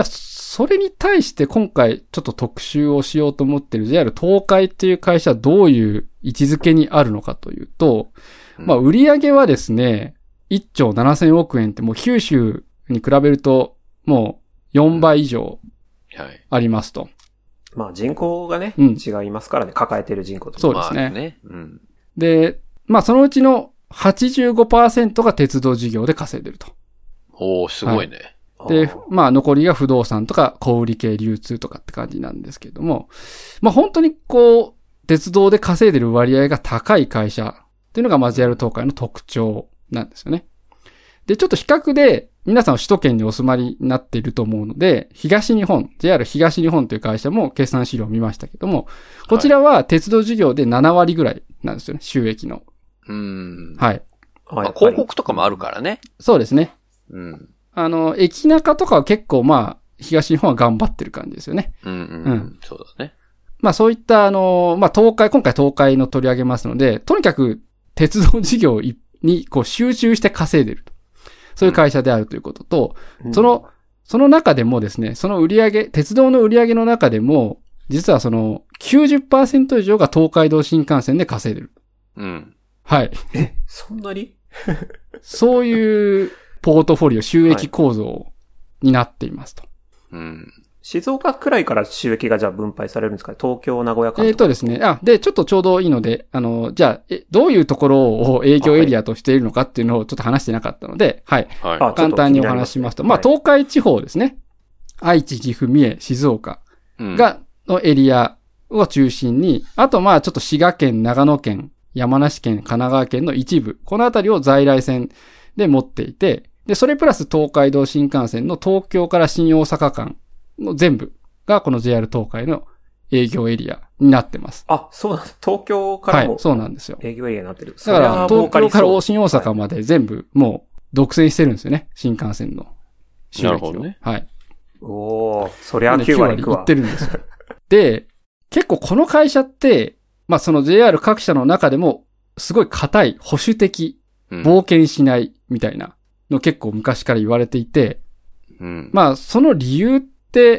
それに対して今回ちょっと特集をしようと思ってる ジェイアール 東海っていう会社はどういう位置づけにあるのかというと、うん、まあ売上はですね、いっちょうななせんおくえんってもう九州に比べるともうよんばい以上ありますと。うんはい、 まあ人口がね、うん、違いますからね、抱えてる人口と。 そうですね。 まあねうん、 で、まあそのうちの はちじゅうごパーセント が鉄道事業で稼いでると。 おー、すごいね。 はい、で、まあ残りが不動産とか小売系流通とかって感じなんですけども、まあ本当にこう、鉄道で稼いでる割合が高い会社っていうのがまあ ジェイアール 東海の特徴なんですよね。で、ちょっと比較で皆さん首都圏にお住まいになっていると思うので、東日本、ジェイアール 東日本という会社も決算資料を見ましたけども、こちらは鉄道事業でななわりぐらいなんですよね、収益の。 うーん。 はい。 まあ、広告とかもあるからね。 そうですね。 うん。 あの、駅中とかは結構まあ、東日本は頑張ってる感じですよね。 うんうん。うん、そうだね。 まあそういったあの、まあ東海、今回東海の取り上げますので、とにかく鉄道事業にこう集中して稼いでると。そういう会社であるということと、うん、その、その中でもですね、その売上、鉄道の売上の中でも、実はその きゅうじゅっパーセント 以上が東海道新幹線で稼いでる。 うん。 はい。 え、そんなにそういうポートフォリオ、収益構造になっていますと。 はい、うん。 静岡くらいから収益がじゃあ分配されるんですかね、東京、名古屋間とか。 えっとですね。あ、で、ちょっとちょうどいいので、あの、じゃあ、え、どういうところを営業エリアとしているのかっていうのをちょっと話してなかったので、はい。はい、簡単にお話しますと。まあ、東海地方ですね。愛知、岐阜、三重、静岡が、のエリアを中心に、あとまあ、ちょっと滋賀県、長野県、山梨県、神奈川県の一部、このあたりを在来線で持っていて、で、それプラス東海道新幹線の東京から新大阪間の全部がこの ジェイアール 東海の営業エリアになってます。 あ、そうなんです。東京からも。 はい、そうなんですよ。 営業エリアになってる。 だから東京から新大阪まで全部もう独占してるんですよね。新幹線の収益を。 なるほどね。 はい。 おー、そりゃきゅうわりいくわ。 いってるんですよ。で、結構この会社って、まあその ジェイアール 各社の中でもすごい硬い、保守的、冒険しないみたいなの結構昔から言われていて、 うん、 まあその理由って、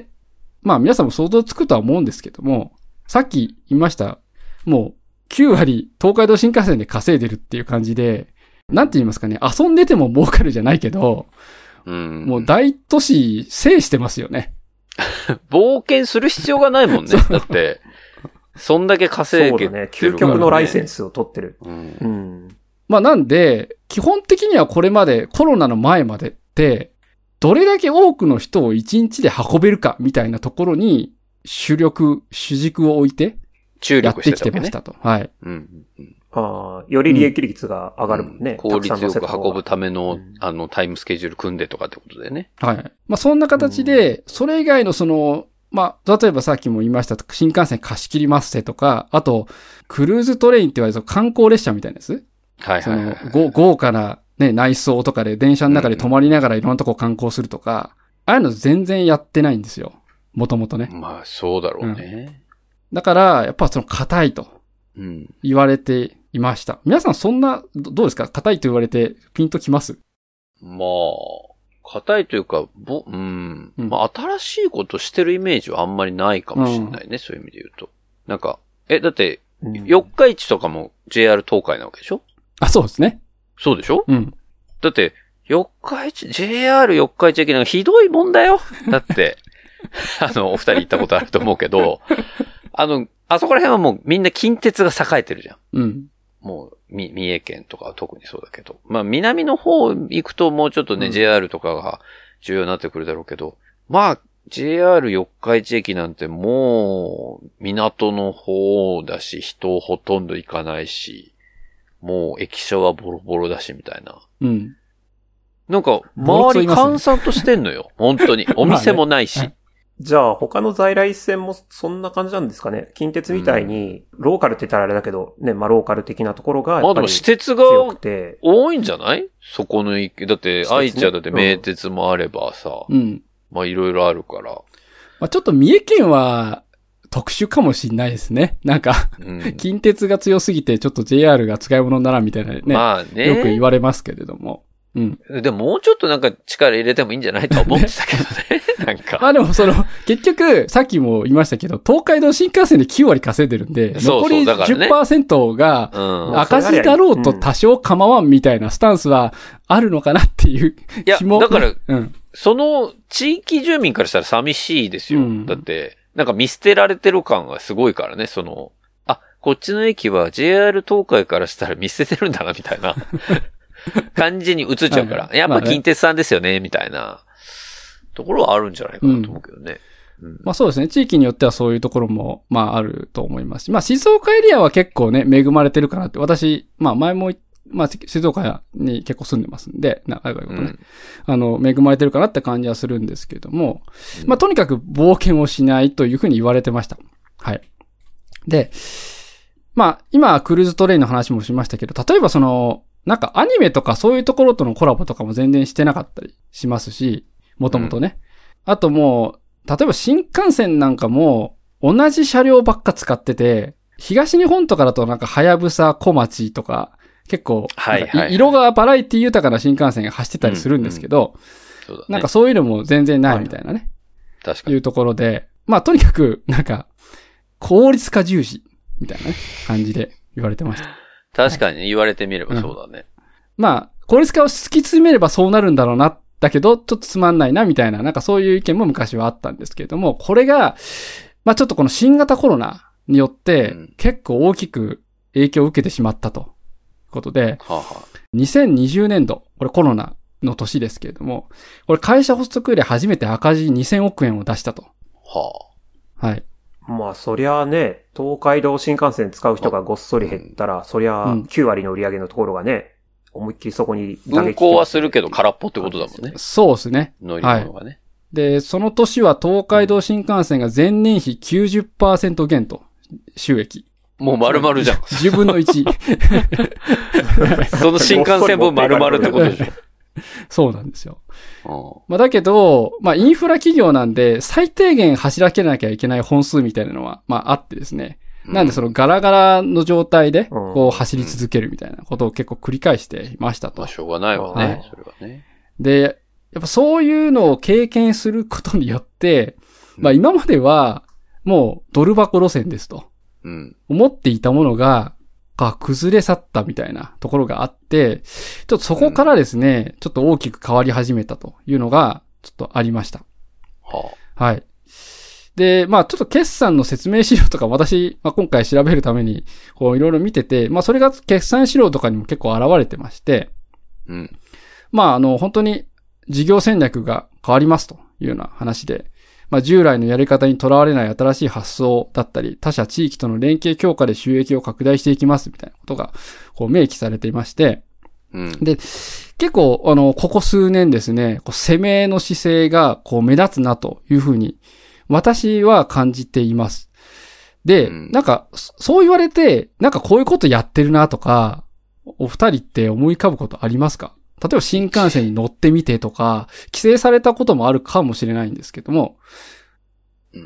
まあ皆さんも想像つくとは思うんですけども、さっき言いました、もうきゅうわり東海道新幹線で稼いでるっていう感じで、なんて言いますかね、遊んでても儲かるじゃないけど、 うん、 もう大都市制してますよね。 冒険する必要がないもんね。だって、そんだけ稼げてる、 ね。究極のライセンスを取ってる。 うんうん、 まあなんで、基本的にはこれまでコロナの前までって、どれだけ多くの人を一日で運べるかみたいなところに主力、主軸を置いてやってきてましたと。はい。 うんうん、 ああ、より利益率が上がるもんね。 うん、効率よく運ぶための、うん、あの、タイムスケジュール組んでとかってことでね。 はい。まあそんな形で、それ以外のその、まあ、例えばさっきも言いました新幹線貸し切りますせとか、あと、クルーズトレインって言われる観光列車みたいなやつ。 はいはい、はい。 その、豪華なね、内装とかで電車の中で泊まりながらいろんなとこ観光するとか、うん、ああいうの全然やってないんですよ。もともとね。 まあ、そうだろうね。 うん、だから、やっぱその硬いと言われていました。うん、皆さんそんな、どうですか？硬いと言われてピンときます？ まあ、硬いというか、ぼ、うん。うん、まあ、新しいことしてるイメージはあんまりないかもしれないね、うん、そういう意味で言うと。なんか、え、だって、うん、四日市とかも ジェイアール 東海なわけでしょ？ あ、そうですね。 そうでしょ？ うん。 だって、四日市、ジェイアール 四日市駅なんかひどいもんだよ。だって、あの、お二人行ったことあると思うけど、あの、あそこら辺はもうみんな近鉄が栄えてるじゃん。 うん。 もう、み、三重県とかは特にそうだけど。まあ、南の方行くともうちょっとね、うん、ジェイアール とかが重要になってくるだろうけど、まあ、ジェイアール 四日市駅なんてもう、港の方だし、人ほとんど行かないし、もう駅舎はボロボロだし、みたいな。 うん。 なんか、周り閑散としてんのよ。本当に。お店もないし。 じゃあ、他の在来線もそんな感じなんですかね。近鉄みたいに、ローカルって言ったらあれだけど、ね、まあローカル的なところがやっぱり強くて。まあでも私鉄が多いんじゃない？そこの駅。だって、愛知はだって名鉄もあればさ。 うん。 まあいろいろあるから。 まあちょっと三重県は特殊かもしんないですね。なんか、うん、近鉄が強すぎてちょっと ジェイアール が使い物にならんみたいなね。 まあね。 よく言われますけれども。 うん。 でももうちょっとなんか力入れてもいいんじゃないと思ってたけどね。なんか。 まあでもその、結局、さっきも言いましたけど、東海道新幹線できゅう割稼いでるんで、 そうそう残り じゅっパーセント が赤字だろうと多少構わんみたいなスタンスはあるのかなっていう気も。 いや、だから、 うん、 その地域住民からしたら寂しいですよ。うん、だって、なんか見捨てられてる感がすごいからね、その、あ、こっちの駅は ジェイアール 東海からしたら見捨ててるんだな、みたいな感じに映っちゃうから。はい、やっぱ近鉄さんですよね、みたいなところはあるんじゃないかなと思うけどね。 うんうん、まあそうですね。地域によってはそういうところも、まああると思いますし。まあ静岡エリアは結構ね、恵まれてるかなって。私、まあ前も、まあ静岡に結構住んでますんで、長いことね、うん。あの、恵まれてるかなって感じはするんですけども。うん、まあとにかく冒険をしないというふうに言われてました。はい。で、まあ今クルーズトレインの話もしましたけど、例えばその、なんかアニメとかそういうところとのコラボとかも全然してなかったりしますし、もともとね。うん、あともう、例えば新幹線なんかも同じ車両ばっか使ってて、東日本とかだとなんかはやぶさ、小町とか結構、はいはいはい、色がバラエティ豊かな新幹線が走ってたりするんですけど、うんうんね、なんかそういうのも全然ないみたいなね。 はい、確かに。 いうところで、まあとにかくなんか効率化重視みたいなね、感じで言われてました。 確かに、ね、言われてみればそうだね。 うん、まあ、効率化を突き詰めればそうなるんだろうな、だけど、ちょっとつまんないな、みたいな、なんかそういう意見も昔はあったんですけれども、これが、まあちょっとこの新型コロナによって、結構大きく影響を受けてしまったということで、 はあはあ、 にせんにじゅうねんど、これコロナの年ですけれども、これ会社発足以来初めて赤字にせんおくえんを出したと。 はあ。はい。 まあ、そりゃあね、東海道新幹線使う人がごっそり減ったら、うん、そりゃあきゅう割の売り上げのところがね、思いっきりそこに打撃。運行はするけど空っぽってことだもんね。 そうですね。 乗り物がね、はい。 で、その年は東海道新幹線が前年比 きゅうじゅっパーセント 減と、収益。 もう丸々じゃん。 じゅうぶんのいち。 その新幹線分丸々ってことでしょ。 そうなんですよ。まあだけど、まあインフラ企業なんで最低限走らせなきゃいけない本数みたいなのは、まああってですね。なんでそのガラガラの状態で、こう走り続けるみたいなことを結構繰り返していましたと。 まあしょうがないわね。はい、それはね。 で、やっぱそういうのを経験することによって、まあ今まではもうドル箱路線ですと。 うん、 思っていたものが、が崩れ去ったみたいなところがあって、ちょっとそこからですね、うん、ちょっと大きく変わり始めたというのが、ちょっとありました。 はあ、はい。で、まあちょっと決算の説明資料とか私、まあ、今回調べるために、こういろいろ見てて、まあそれが決算資料とかにも結構現れてまして、 うん。 まああの、本当に事業戦略が変わりますというような話で、まあ従来のやり方にとらわれない新しい発想だったり、他社地域との連携強化で収益を拡大していきますみたいなことが、こう明記されていまして、 うん、 で、結構、あの、ここ数年ですね、こう攻めの姿勢が、こう目立つなというふうに、私は感じています。で、うん、なんか、そう言われて、なんかこういうことやってるなとか、お二人って思い浮かぶことありますか？例えば新幹線に乗ってみてとか、規制されたこともあるかもしれないんですけども。 うん、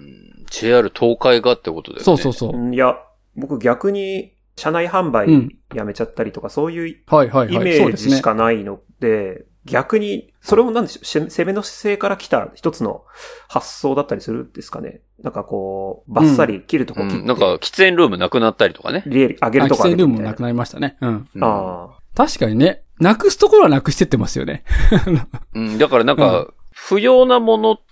ジェイアール 東海がってことだよね。 そうそうそう。 いや、僕逆に車内販売やめちゃったりとか、うん、そういうイメージしかないので、逆に、それもなんでしょう、攻めの姿勢から来た一つの発想だったりするんですかね。なんかこう、バッサリ切るとこ切って、うんうん。なんか喫煙ルームなくなったりとかね。 利益上げるとこ喫煙ルームもなくなりましたね。うん。 ああ。 確かにね。なくすところはなくしてってますよね。 うん、だからなんか、不要なものって、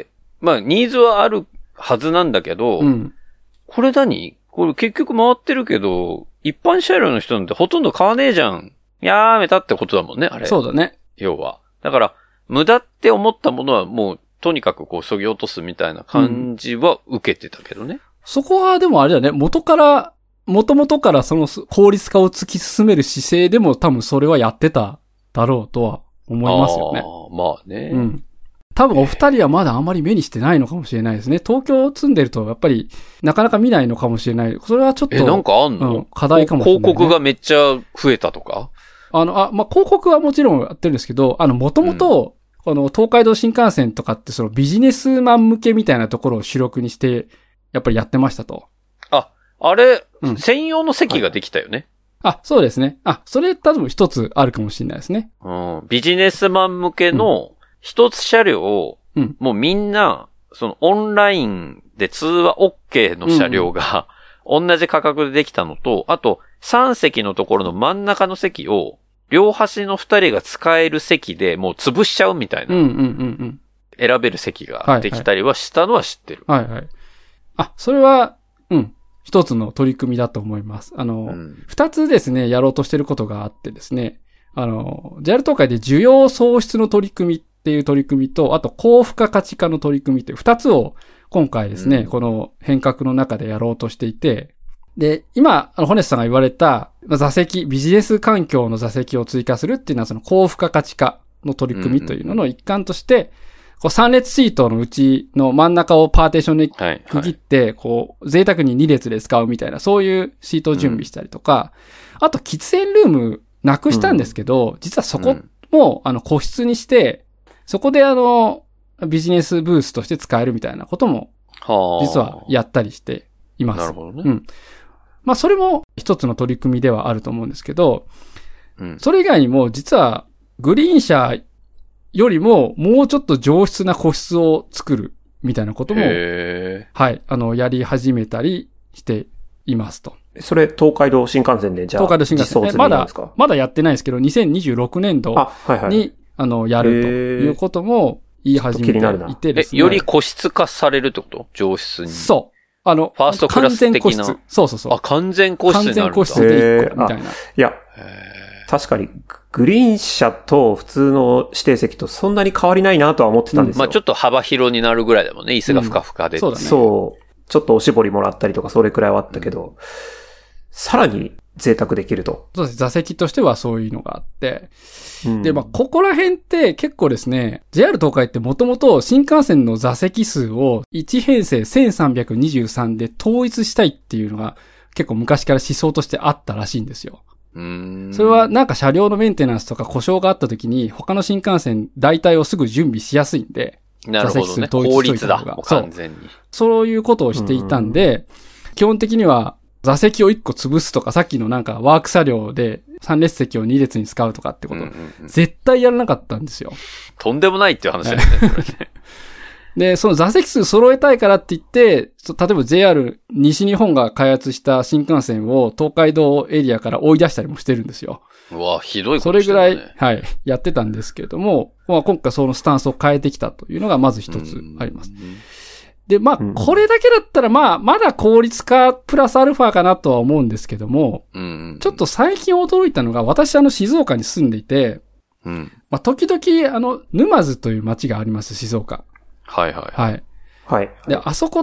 まあ、ニーズはあるはずなんだけど、 うん、 これ何？これ結局回ってるけど、一般車両の人なんてほとんど買わねえじゃん。やめたってことだもんね、あれ。 そうだね。 要は。だから、無駄って思ったものはもう、とにかくこう、削ぎ落とすみたいな感じは受けてたけどね。うん、 そこはでもあれだね、元から、元々からその効率化を突き進める姿勢でも多分それはやってただろうとは思いますよね。 ああ、まあね。 うん。多分お二人はまだあんまり目にしてないのかもしれないですね。東京住んでるとやっぱりなかなか見ないのかもしれない。それはちょっと。 え、なんかあんの？ うん、課題かもしれない、ね。 広告がめっちゃ増えたとか？ あの、あ、まあ、広告はもちろんやってるんですけど、あの、もともと、この東海道新幹線とかってそのビジネスマン向けみたいなところを主力にして、やっぱりやってましたと。 あ、あれ、うん、専用の席ができたよね。 あ、そうですね。あ、それ多分一つあるかもしれないですね。 うん。ビジネスマン向けの一つ車両を、うん、もうみんな、そのオンラインで通話 OK の車両が、うん、同じ価格でできたのと、あとさん席のところの真ん中の席を、両端のふたりが使える席でもう潰しちゃうみたいな。 うんうんうんうん。 選べる席ができたりはしたのは知ってる。 はいはい。あ、それは、うん。一つの取り組みだと思います。あの、二、うん、つですね、やろうとしてることがあってですね、あの、ジェイアール 東海で需要創出の取り組みっていう取り組みと、あと高付加価値化の取り組みって二つを今回ですね、うん、この変革の中でやろうとしていて、で、今、あの、ホネスさんが言われた座席、ビジネス環境の座席を追加するっていうのはその高付加価値化の取り組みというのの一環として、こうさん列シートのうちの真ん中をパーテーションで区切って、はいはい、こう、贅沢にに列で使うみたいな、そういうシートを準備したりとか、うん、あと喫煙ルームなくしたんですけど、うん、実はそこも、あの、個室にして、そこであの、ビジネスブースとして使えるみたいなことも、実はやったりしています。 なるほどね。 うん。まあ、それも一つの取り組みではあると思うんですけど、うん、それ以外にも、実は、グリーン車よりも、もうちょっと上質な個室を作るみたいなことも、はい、あの、やり始めたりしていますと。 それ、東海道新幹線でじゃあ、 東海道新幹線で、ね、まだ、まだやってないですけど、にせんにじゅうろくねんどに、あ、はいはい、あの、やるということも言い始めていてですね。 え、より個室化されるってこと？上質に。 そう。あの、 ファーストクラス的な。 完全個室。そうそうそう。 あ、完全個室になるんだ。 完全個室でいっこみたいな。いや、確かに、グリーン車と普通の指定席とそんなに変わりないなとは思ってたんですよ。 うん、まあちょっと幅広になるぐらいだもんね。椅子がふかふかで、うん。 そうだね。 そう。ちょっとおしぼりもらったりとかそれくらいはあったけど、うん、さらに贅沢できると。 そうです。座席としてはそういうのがあって。うん、で、まあここら辺って結構ですね、ジェイアール 東海ってもともと新幹線の座席数をいち編成せんさんびゃくにじゅうさんで統一したいっていうのが結構昔から思想としてあったらしいんですよ。 うーんそれはなんか車両のメンテナンスとか故障があった時に他の新幹線代替をすぐ準備しやすいんで。 なるほどね。効率だ。もう完全にそう。そういうことをしていたんで、基本的には座席をいっこ潰すとかさっきのなんかワーク車両でさん列席をに列に使うとかってこと、うんうんうん、絶対やらなかったんですよ。 とんでもないっていう話だよね。それねで、その座席数揃えたいからって言って、例えば ジェイアール 西日本が開発した新幹線を東海道エリアから追い出したりもしてるんですよ。 うわ、ひどいことしてるね。 それぐらい、はい、やってたんですけれども、まあ、今回そのスタンスを変えてきたというのがまず一つあります。で、まあ、これだけだったら、まあ、まだ効率化プラスアルファかなとは思うんですけども、 うん、 ちょっと最近驚いたのが、私あの静岡に住んでいて、 うん、 まあ、時々あの、沼津という町があります、静岡。 はいはい。 はい。 はい。 で、あそこって、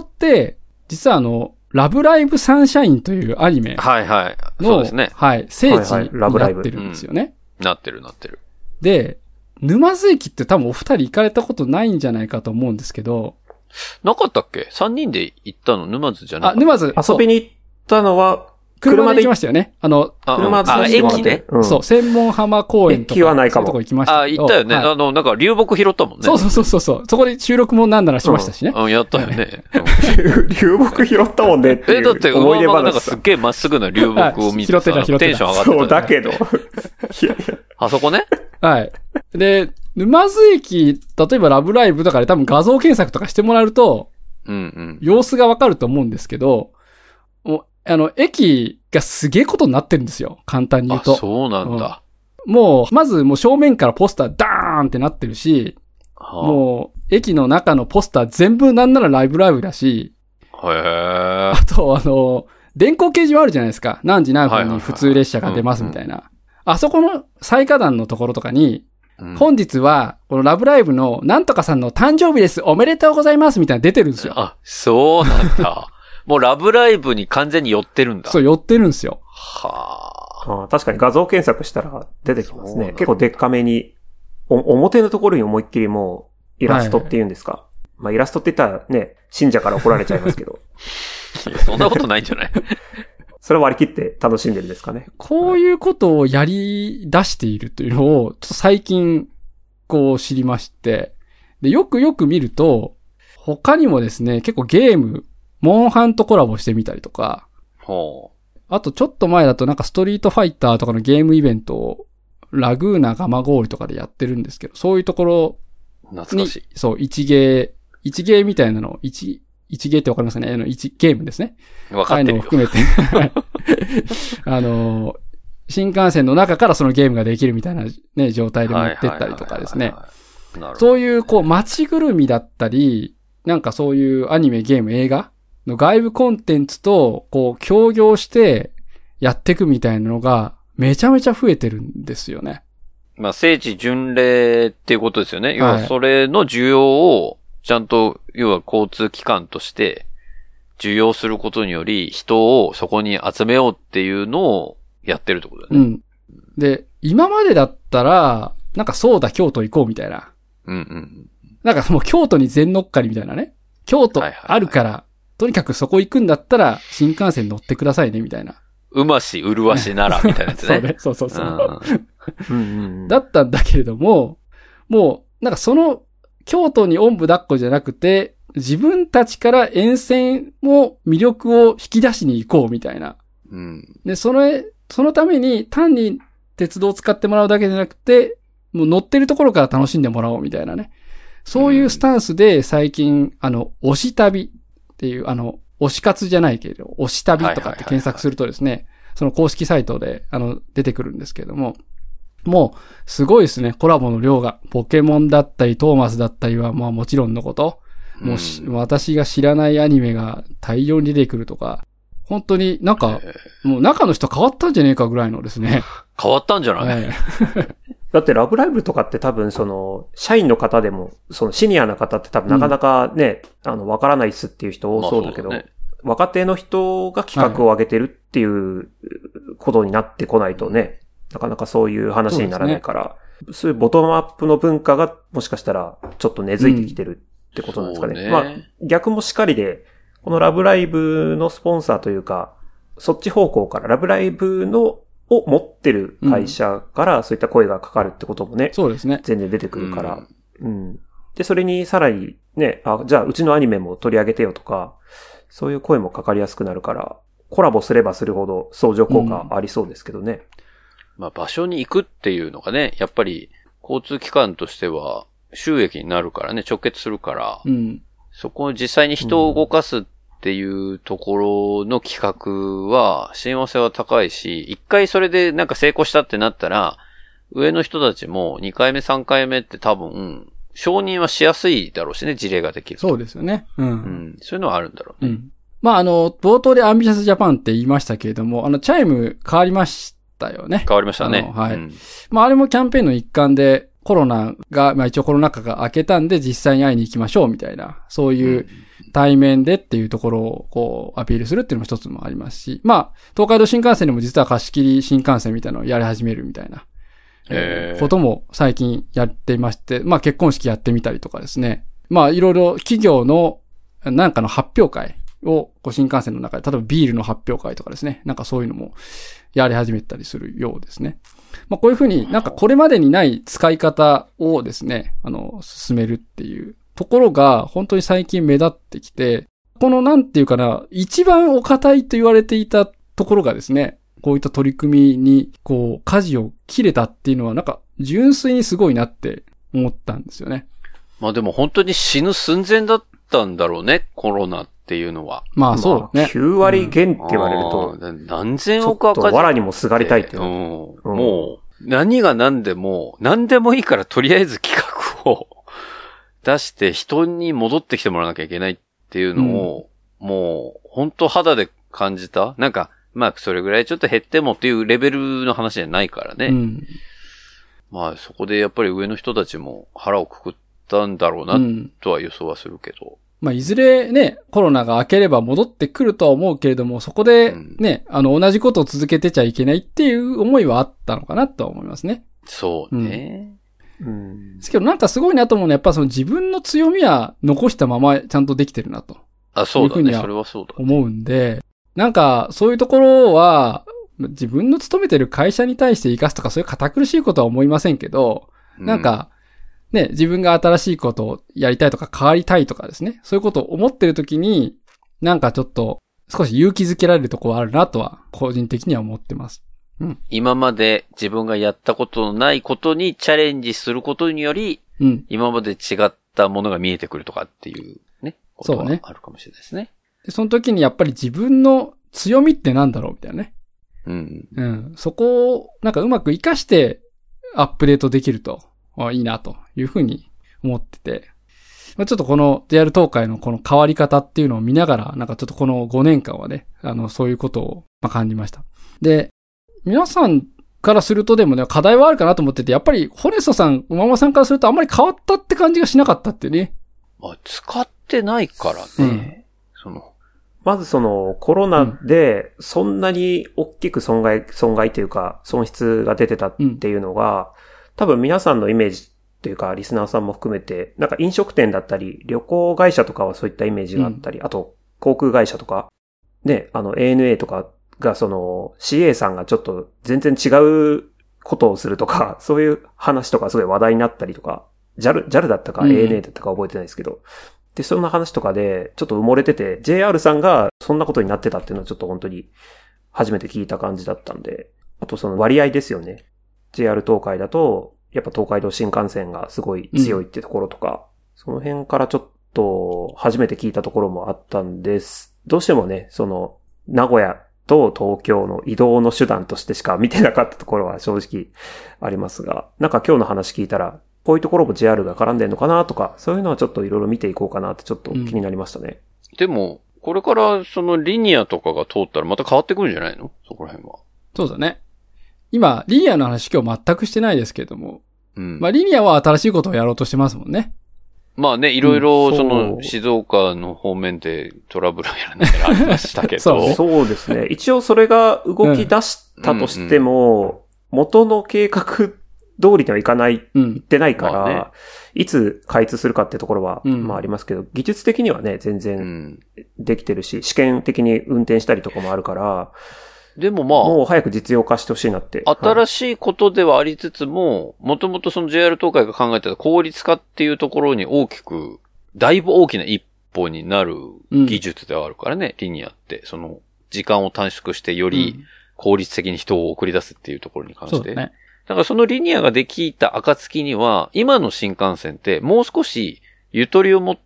実はあの、ラブライブサンシャインというアニメの、 はいはい。そうですね。 はい。聖地になってるんですよね。 なってるなってる。 で、沼津駅って多分お二人行かれたことないんじゃないかと思うんですけど。 なかったっけ？三人で行ったの沼津じゃなかった？ あ、沼津。 遊びに行ったのは、 車で行きましたよね。あの、 車であ、駅ね、 うん。そう、千本浜公園とか。 駅はないかも。 そういうとこ行きましたあ、行ったよね。はい、あの、なんか流木拾ったもんね。 そうそうそうそう。そこで収録もなんならしましたしね。 うん、うん、やったよね。 流木拾ったもんねっていう。 え、だって、思い出話なんかすっげえまっすぐな流木を見て、 拾ってた拾ってた。 テンション上がってた。 そうだけど。いやいやあそこね。 はい。で、沼津駅、例えばラブライブとかで多分画像検索とかしてもらえると、 うんうん。 様子がわかると思うんですけど、あの、駅がすげえことになってるんですよ。簡単に言うと。 あ、そうなんだ。 うん、もう、まずもう正面からポスターダーンってなってるし、はあ、もう、駅の中のポスター全部なんならライブライブだし、 へー。 あと、あの、電光掲示板あるじゃないですか。何時何分に普通列車が出ますみたいな。あそこの最下段のところとかに、うん、本日は、このラブライブのなんとかさんの誕生日です。おめでとうございますみたいな出てるんですよ。 あ、そうなんだ。もうラブライブに完全に寄ってるんだ。 そう、寄ってるんですよ。 はあ。確かに画像検索したら出てきますね。結構デッカめに、お、表のところに思いっきりもう、イラストって言うんですか。はいはい、まあ、イラストって言ったらね、信者から怒られちゃいますけど。 そんなことないんじゃないそれを割り切って楽しんでるんですかね。 こういうことをやり出しているというのを、ちょっと最近、こう知りまして、で、よくよく見ると、他にもですね、結構ゲーム、モンハンとコラボしてみたりとか、 ほう。 あとちょっと前だとなんかストリートファイターとかのゲームイベントをラグーナガマゴールとかでやってるんですけど、そういうところに、 懐かしい。 そう、一芸、一芸みたいなのを、一、一芸ってわかりますかね？あの、一ゲームですね。 わかってるよ。 ああいうのを含めて、あの、新幹線の中からそのゲームができるみたいなね、状態で持ってったりとかですね。そういう、こう、街ぐるみだったり、なんかそういうアニメ、ゲーム、映画の外部コンテンツと、こう、協業してやっていくみたいなのが、めちゃめちゃ増えてるんですよね。 まあ、聖地巡礼っていうことですよね。要は、それの需要を、ちゃんと、要は交通機関として、需要することにより、人をそこに集めようっていうのをやってるってことだよね。うん。 で、今までだったら、なんかそうだ、京都行こうみたいな。 うんうん。 なんかもう京都に全乗っかりみたいなね。京都あるから、とにかくそこ行くんだったら、新幹線乗ってくださいね、みたいな。 うまし、うるわしなら、みたいなやつね。 そうね。そうそうそう。うん、だったんだけれども、もう、なんかその、京都におんぶ抱っこじゃなくて、自分たちから沿線も魅力を引き出しに行こうみたいな。 うん、 で、その、そのために単に鉄道を使ってもらうだけじゃなくて、もう乗ってるところから楽しんでもらおうみたいなね。そういうスタンスで最近、あの、推し旅っていう、あの、推し活じゃないけど、推し旅とかって検索するとですね、その公式サイトで、あの、出てくるんですけれども、もう、すごいですね、コラボの量が。ポケモンだったり、トーマスだったりは、まあもちろんのこと。もうし、うん、私が知らないアニメが大量に出てくるとか、本当になんか、もう中の人変わったんじゃねえかぐらいのですね。 変わったんじゃない、 はい、 だってラブライブとかって多分その、社員の方でも、そのシニアな方って多分なかなかね、うん、あの、わからないっすっていう人多そうだけど、まあそうだね、若手の人が企画を上げてるっていうことになってこないとね、はい、なかなかそういう話にならないから、そうですね、そういうボトムアップの文化がもしかしたらちょっと根付いてきてるってことなんですかね。うん、まあ、逆もしかりで、このラブライブのスポンサーというか、そっち方向からラブライブのを持ってる会社からそういった声がかかるってこともね、うん、 そうですね。 全然出てくるから、うん、うん。で、それにさらにね、あ、じゃあうちのアニメも取り上げてよとか、そういう声もかかりやすくなるから、コラボすればするほど相乗効果ありそうですけどね。うん、 まあ場所に行くっていうのがね、やっぱり交通機関としては収益になるからね、直結するから、 うん、 そこを実際に人を動かすっていうところの企画は親和性は高いし、一回それでなんか成功したってなったら、上の人たちもにかいめさんかいめって多分、承認はしやすいだろうしね、事例ができる。 そうですよね。うん。 うん、そういうのはあるんだろうね。うん、 まああの、冒頭でアンビシャスジャパンって言いましたけれども、あの、チャイム変わりましたよね。 変わりましたね。 はい。 うん、 まああれもキャンペーンの一環で、コロナが、まあ一応コロナ禍が明けたんで実際に会いに行きましょうみたいな、そういう対面でっていうところをこうアピールするっていうのも一つもありますし、まあ東海道新幹線でも実は貸し切り新幹線みたいなのをやり始めるみたいな、えー、ことも最近やっていまして、まあ結婚式やってみたりとかですね。まあいろいろ企業のなんかの発表会をこう新幹線の中で、例えばビールの発表会とかですね。なんかそういうのもやり始めたりするようですね。まあこういうふうになんかこれまでにない使い方をですね、あの、進めるっていうところが本当に最近目立ってきて、このなんていうかな、一番お堅いと言われていたところがですね、こういった取り組みにこう舵を切れたっていうのはなんか純粋にすごいなって思ったんですよね。 まあでも本当に死ぬ寸前だったんだろうね、コロナっていうのは。 まあそうね。 きゅうわり減って言われると、 うん、何千億赤字。 ちょっと藁にもすがりたいっていう、 うんうん。もう、何が何でも、何でもいいからとりあえず企画を出して人に戻ってきてもらわなきゃいけないっていうのを、うん、もう、本当肌で感じた。なんか、まあそれぐらいちょっと減ってもっていうレベルの話じゃないからね。 うん、 まあそこでやっぱり上の人たちも腹をくくったんだろうな、とは予想はするけど。うん、 まあ、いずれね、コロナが明ければ戻ってくるとは思うけれども、そこでね、うん、あの、同じことを続けてちゃいけないっていう思いはあったのかなとは思いますね。 そうね。 うん。うん、ですけどなんかすごいなと思うのは、やっぱその自分の強みは残したままちゃんとできてるなと。 あ、そうだね。それはそうだ、ね。 思うんで、なんかそういうところは、自分の勤めてる会社に対して生かすとかそういう堅苦しいことは思いませんけど、なんか、ね、自分が新しいことをやりたいとか変わりたいとかですね。そういうことを思ってるときに、なんかちょっと少し勇気づけられるところはあるなとは、個人的には思ってます。うん。 今まで自分がやったことのないことにチャレンジすることにより、うん、今まで違ったものが見えてくるとかっていうね、ことはあるかもしれないですね。 で、その時にやっぱり自分の強みってなんだろうみたいなね。うん。うん。そこをなんかうまく活かしてアップデートできるといいなというふうに思ってて。まあ、ちょっとこの ジェイアール 東海のこの変わり方っていうのを見ながら、なんかちょっとこのごねんかんはね、あの、そういうことを感じました。で、皆さんからするとでもね、課題はあるかなと思ってて、やっぱりホネストさん、馬場さんからするとあんまり変わったって感じがしなかったってね。 まあ、使ってないからね。うん、そのまずそのコロナでそんなに大きく損害、損害というか損失が出てたっていうのが、うん、多分皆さんのイメージというかリスナーさんも含めて、なんか飲食店だったり旅行会社とかはそういったイメージがあったり、うん、あと航空会社とか、ね、あの エーエヌエー とかがその シーエー さんがちょっと全然違うことをするとか、そういう話とかすごい話題になったりとか、ジャル、ジャル だったか エーエヌエー だったか覚えてないですけど、うん、で、そんな話とかでちょっと埋もれてて、ジェイアール さんがそんなことになってたっていうのはちょっと本当に初めて聞いた感じだったんで、あとその割合ですよね。ジェイアール 東海だと、やっぱ東海道新幹線がすごい強いってところとか、うん、その辺からちょっと初めて聞いたところもあったんです。どうしてもね、その名古屋と東京の移動の手段としてしか見てなかったところは正直ありますが、なんか今日の話聞いたら、こういうところも ジェイアール が絡んでんのかなとか、そういうのはちょっといろいろ見ていこうかなってちょっと気になりましたね。 うん、でも、これからそのリニアとかが通ったらまた変わってくるんじゃないの？そこら辺は。 そうだね。今、リニアの話今日全くしてないですけれども、うん、まあリニアは新しいことをやろうとしてますもんね。 まあね、いろいろその静岡の方面でトラブルをやらないからありましたけど。 そうね、そうですね。一応それが動き出したとしても、うんうん、元の計画通りにはいかない、うん、いってないから、まあね、いつ開通するかってところは、うん、まあありますけど、技術的にはね、全然できてるし、試験的に運転したりとかもあるから、 でもまあ、 もう早く実用化してほしいなって。 新しいことではありつつも、もともとその ジェイアール 東海が考えてた効率化っていうところに大きく、だいぶ大きな一歩になる技術ではあるからね、うん、リニアって。その、時間を短縮してより効率的に人を送り出すっていうところに関して。そうだね。だからそのリニアができた暁には、今の新幹線ってもう少しゆとりを持って、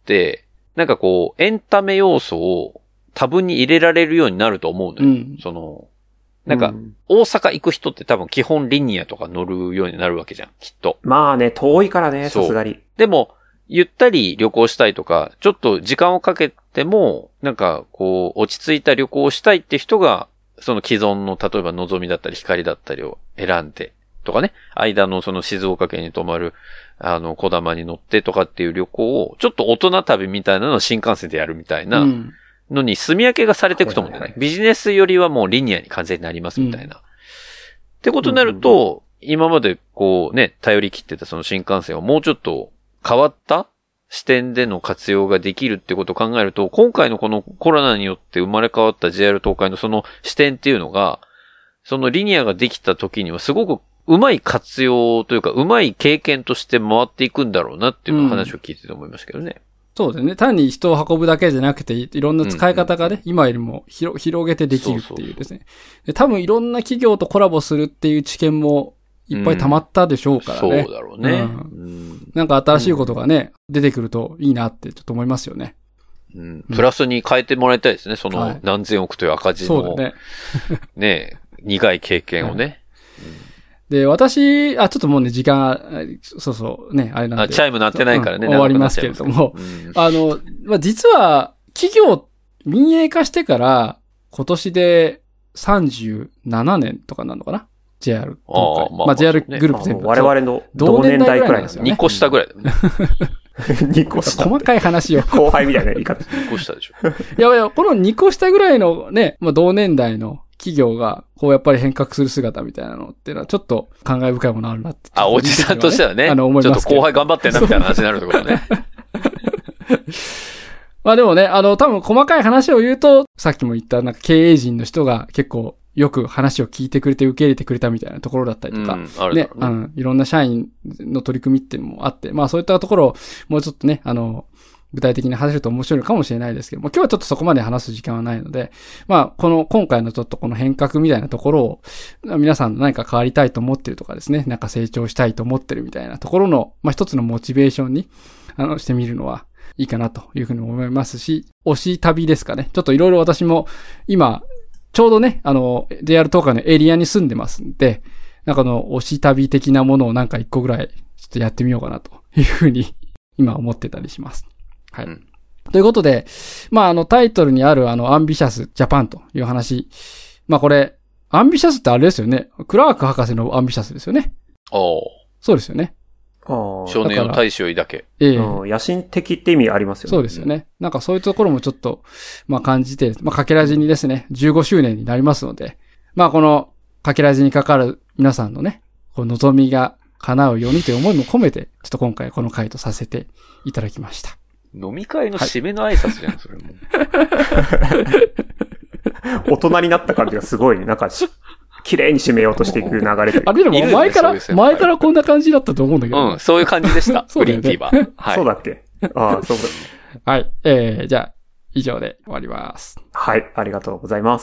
なんかこう、エンタメ要素を多分に入れられるようになると思うのよ。うん、その、なんか、大阪行く人って多分基本リニアとか乗るようになるわけじゃん、きっと。 まあね、遠いからね、さすがに。 でも、ゆったり旅行したいとか、ちょっと時間をかけても、なんかこう、落ち着いた旅行をしたいって人が、その既存の、例えばのぞみだったり光だったりを選んで、とかね、間のその静岡県に泊まる、あの、小玉に乗ってとかっていう旅行を、ちょっと大人旅みたいなのを新幹線でやるみたいな、うんのに住み分けがされていくと思うんだよね。はいはいはい、ビジネスよりはもうリニアに完全になりますみたいな。うん、ってことになると、うんうんうん、今までこうね、頼り切ってたその新幹線をもうちょっと変わった視点での活用ができるってことを考えると、今回のこのコロナによって生まれ変わった ジェイアール 東海のその視点っていうのが、そのリニアができた時にはすごくうまい活用というか、うまい経験として回っていくんだろうなっていう話を聞いてて思いましたけどね。うんそうですね。単に人を運ぶだけじゃなくて、いろんな使い方がね、うんうん、今よりも広、広げてできるっていうですね。そうそうで多分いろんな企業とコラボするっていう知見もいっぱい溜まったでしょうからね。 うん、そうだろうね、うんうん。なんか新しいことがね、うん、出てくるといいなってちょっと思いますよね。 うん。プラスに変えてもらいたいですね。その何千億という赤字の、はい、そうだね。ね、苦い経験をね。うんで、私、あ、ちょっともうね、時間、そうそう、ね、あれなんで。 あ、チャイム鳴ってないからね。 うん、終わりますけれども、うん、あの、まあ、実は、企業、民営化してから、今年でさんじゅうななねんとかなのかな ?ジェイアール 東海。まあ、まあ、ジェイアール グループ全部。 我々の同年代くらいですよね。 にこ下ぐらいだよね。 にこ下。 細かい話を。 後輩みたいな言い方。 にこ下でしょ。 いやいや、このにこ下ぐらいのね、まあ、同年代の企業が、こうやっぱり変革する姿みたいなのっていうのはちょっと感慨深いものあるなって、ね。 あ、おじさんとしてはね。あの、思います。ちょっと後輩頑張ってんなみたいな話になるところね。 まあでもね、あの、多分細かい話を言うと、さっきも言ったなんか経営陣の人が結構よく話を聞いてくれて受け入れてくれたみたいなところだったりとか、うん、あるね、うん、いろんな社員の取り組みっていうのもあって、まあそういったところをもうちょっとね、あの、 具体的に話せると面白いのかもしれないですけども、今日はちょっとそこまで話す時間はないので、まあ、この、今回のちょっとこの変革みたいなところを、皆さん何か変わりたいと思ってるとかですね、なんか成長したいと思ってるみたいなところの、まあ一つのモチベーションに、あの、してみるのはいいかなというふうに思いますし、推し旅ですかね。ちょっといろいろ私も、今、ちょうどね、あの、ジェイアール 東海のエリアに住んでますんで、なんかの、推し旅的なものをなんか一個ぐらい、ちょっとやってみようかなというふうに、今思ってたりします。はい。うん、ということで、まあ、あの、タイトルにあるあの、アンビシャスジャパンという話。まあ、これ、アンビシャスってあれですよね。クラーク博士のアンビシャスですよね。 おー。 そうですよね。 少年の大将だけ。 ええー。野心的って意味ありますよね。 そうですよね。なんかそういうところもちょっと、まあ感じて、まあかけらじにですね、じゅうごしゅうねんになりますので、まあこのかけらじにかかる皆さんのね、こう望みが叶うようにという思いも込めて、ちょっと今回この回とさせていただきました。 飲み会の締めの挨拶じゃん、はい、それも。 大人になった感じがすごい、なんか、綺麗に締めようとしていく流れで。 あれでも前から、前からこんな感じだったと思うんだけど。 うん、そういう感じでした。グリーンティーは。 はい。そうだっけ？ああ、そうだ。 はい。えー、じゃあ、以上で終わります。 はい、ありがとうございます。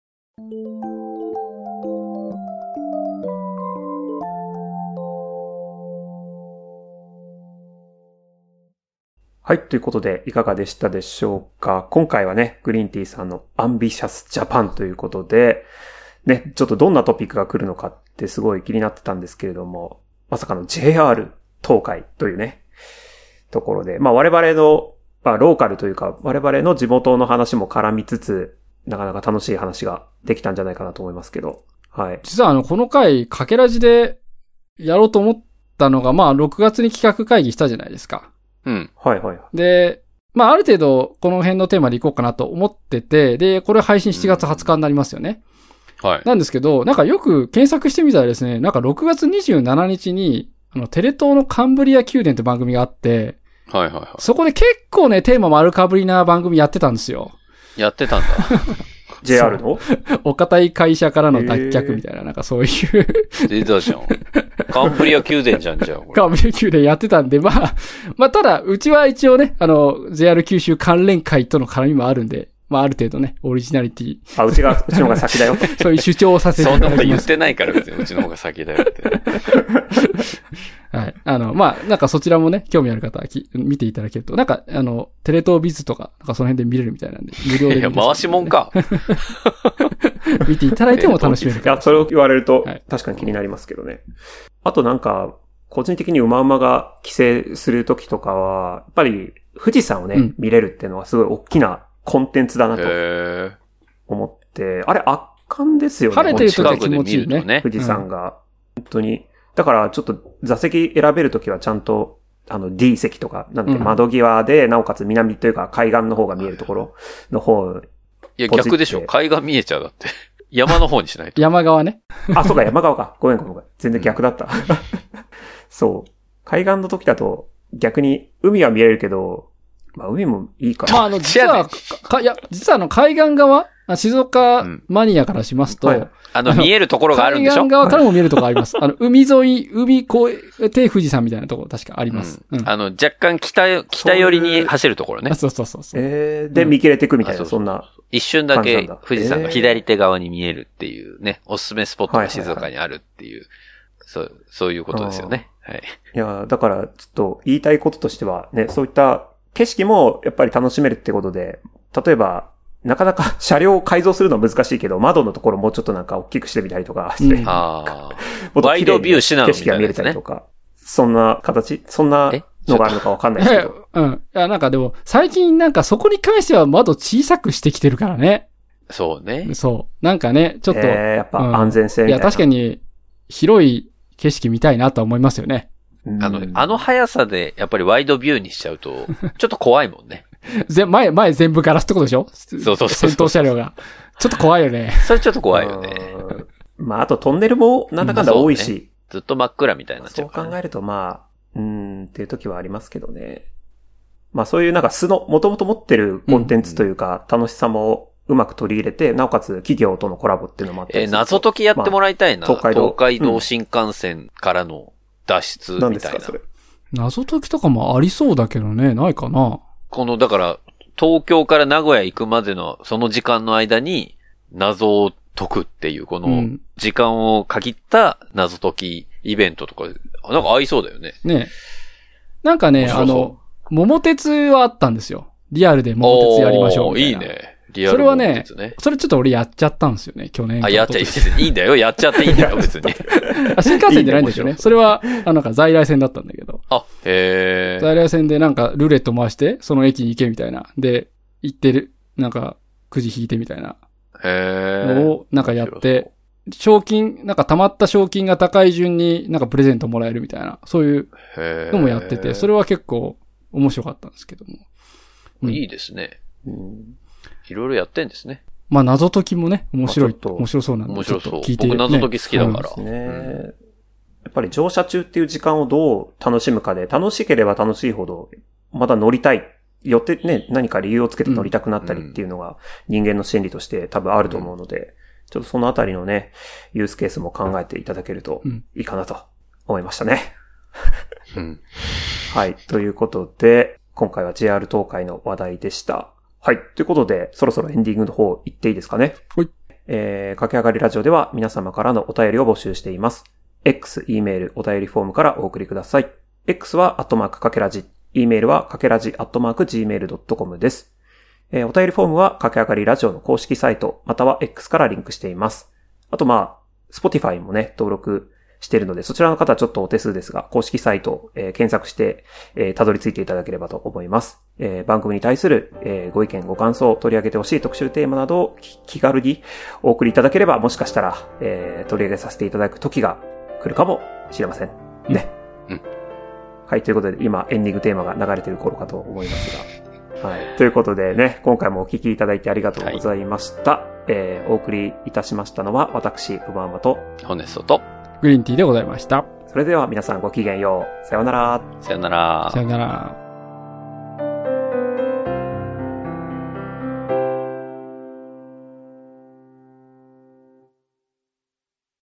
はい。ということで、いかがでしたでしょうか。今回はね、グリーンティーさんのアンビシャスジャパンということで、ね、ちょっとどんなトピックが来るのかってすごい気になってたんですけれども、まさかの ジェイアール 東海というね、ところで、まあ我々の、まあローカルというか、我々の地元の話も絡みつつ、なかなか楽しい話ができたんじゃないかなと思いますけど、はい。 実はあの、この回、かけらじでやろうと思ったのが、まあろくがつに企画会議したじゃないですか。 うん。 はいはい。 で、まあある程度この辺のテーマでいこうかなと思ってて、で、これ配信しちがつはつかになりますよね。 うん、はい。 なんですけど、なんかよく検索してみたらですね、なんかろくがつにじゅうしちにちに、あの、テレ東のカンブリア宮殿って番組があって、 はいはいはい。 そこで結構ね、テーマ丸かぶりな番組やってたんですよ。 やってたんだ。 ジェイアール のお堅い会社からの脱却みたいな、なんかそういう。 出たじゃん。カンブリア宮殿じゃん、じゃん。 カンブリア宮殿やってたんで、まあ、まあ、ただ、うちは一応ね、あの、ジェイアール 九州関連会との絡みもあるんで、まあ、ある程度ね、オリジナリティ。 あ、うちが、うちの方が先だよ。 そういう主張をさせていただきます。 そんなこと言ってないから、別にうちの方が先だよって。 はい。あの、まあ、なんかそちらもね、興味ある方はき見ていただけると、なんか、あの、テレ東ビズとか、なんかその辺で見れるみたいなんで、無料で、ね。 いや、回しもんか。 見ていただいても楽しめるから。いや、それを言われると、確かに気になりますけどね。はい、あとなんか、個人的にうまうまが帰省するときとかは、やっぱり富士山をね、うん、見れるっていうのはすごい大きなコンテンツだなと思って、あれ圧巻ですよね。 晴れてるときは気持ちいいね。 ね富士山が。本当に。だからちょっと座席選べるときはちゃんと、あの D 席とか、なんだっけ、うん、窓際で、なおかつ南というか海岸の方が見えるところの方。 いや、逆でしょ。海岸見えちゃうだって。山の方にしないと。 山側ね。 あ、そうか、山側か。ごめんごめんごめん。全然逆だった。そう。海岸の時だと逆に海は見えるけど、まあ海もいいかな。 まああの、実は、か、いや、実はあの海岸側、静岡マニアからしますと、うんはい、 あの見えるところがあるんでしょ？ 海岸側からも見えるところあります。あの、海沿い、海越えて富士山みたいなところ確かあります。 うんうん、あの、若干北、北寄りに走るところね。 そうそうそうそう。 えー、で、見切れてくみたいな、うん、そんな。 一瞬だけ富士山が左手側に見えるっていうね、おすすめスポットが静岡にあるっていう、そう、そういうことですよね。はい。 いや、だから、ちょっと言いたいこととしては、ね、そういった景色もやっぱり楽しめるってことで、例えば、なかなか車両を改造するのは難しいけど、窓のところもうちょっとなんか大きくしてみたりとかして、うん、 あワイドビューしな景色が見れたりとか、そんな形、そんなのがあるのかわかんないですけど。 うん。いや、なんかでも、最近なんかそこに関しては窓小さくしてきてるからね。 そうね。 そう。なんかね、ちょっと。 えー、やっぱ安全性みたいな、うん。 いや、確かに、広い景色見たいなとは思いますよね。 あの、あの速さで、やっぱりワイドビューにしちゃうと、ちょっと怖いもんね。 ぜ、前、前全部ガラスってことでしょ？ そうそうそう。 戦闘車両が。ちょっと怖いよね。 それちょっと怖いよね。 まあ、あとトンネルもなんだかんだ多いし。うんね、 ずっと真っ暗みたいになっちゃうから、ね。 そう考えるとまあ、うーんっていう時はありますけどね。まあそういうなんか素の、もともと持ってるコンテンツというか、楽しさもうまく取り入れて、なおかつ企業とのコラボっていうのもあって。 えー、謎解きやってもらいたいな。まあ、東海道。東海道新幹線からの脱出みたいな。うん、 何ですかそれ。 謎解きとかもありそうだけどね、ないかな。 この、だから、東京から名古屋行くまでのその時間の間に謎を解くっていう、この時間を限った謎解きイベントとか、なんか合いそうだよね。 ね。なんかね、あの、桃鉄はあったんですよ。リアルで桃鉄やりましょうみたいな。 いいね。リアル桃鉄ね。それはね、 それちょっと俺やっちゃったんですよね、去年。 あ、やっちゃいい。いいんだよ。やっちゃっていいんだよ、別に。 あ、新幹線じゃないんですよね。それは、あなんか在来線だったんだけど。 あ、へー。 在来線でなんかルーレット回して、その駅に行けみたいな。で、行ってる、なんか、くじ引いてみたいな。 へー。 のを、なんかやって、賞金、なんか溜まった賞金が高い順になんかプレゼントもらえるみたいな、そういうのもやってて、それは結構面白かったんですけども。 うん、いいですね。うん、いろいろやってんですね。 まあ謎解きもね、面白いと、面白そうなんで。 面白そう。 聞いて、 僕謎解き好きだから。 そうですね。うん、やっぱり乗車中っていう時間をどう楽しむかで、楽しければ楽しいほど、また乗りたい。よってね、何か理由をつけて乗りたくなったりっていうのが人間の心理として多分あると思うので、うん、ちょっとそのあたりのね、ユースケースも考えていただけるといいかなと思いましたね。 うん、 はい。ということで、今回は ジェイアール 東海の話題でした。はい。ということで、そろそろエンディングの方行っていいですかね。 はい。 えー、駆け上がりラジオでは皆様からのお便りを募集しています。X、E メール、お便りフォームからお送りください。X は、アットマークかけらじ。E メールは、かけらじ、アットマーク、ジーメールドットコム です。えー、お便りフォームは、駆け上がりラジオの公式サイト、または X からリンクしています。あと、まあ、Spotify もね、登録しているので、そちらの方はちょっとお手数ですが、公式サイト、えー、検索して、えー、たどり着いていただければと思います。えー、番組に対する、えー、ご意見、ご感想、取り上げてほしい特集テーマなどを気軽にお送りいただければ、もしかしたら、えー、取り上げさせていただく時が来るかもしれません。ね。 うん。 はい、ということで、今、エンディングテーマが流れている頃かと思いますが。はい。ということでね、今回もお聞きいただいてありがとうございました。はい、えー、お送りいたしましたのは、私、うまうまと、 ホネストと、 グリーンティーでございました。 それでは皆さんごきげんよう。さようなら。 さようなら。 さようなら。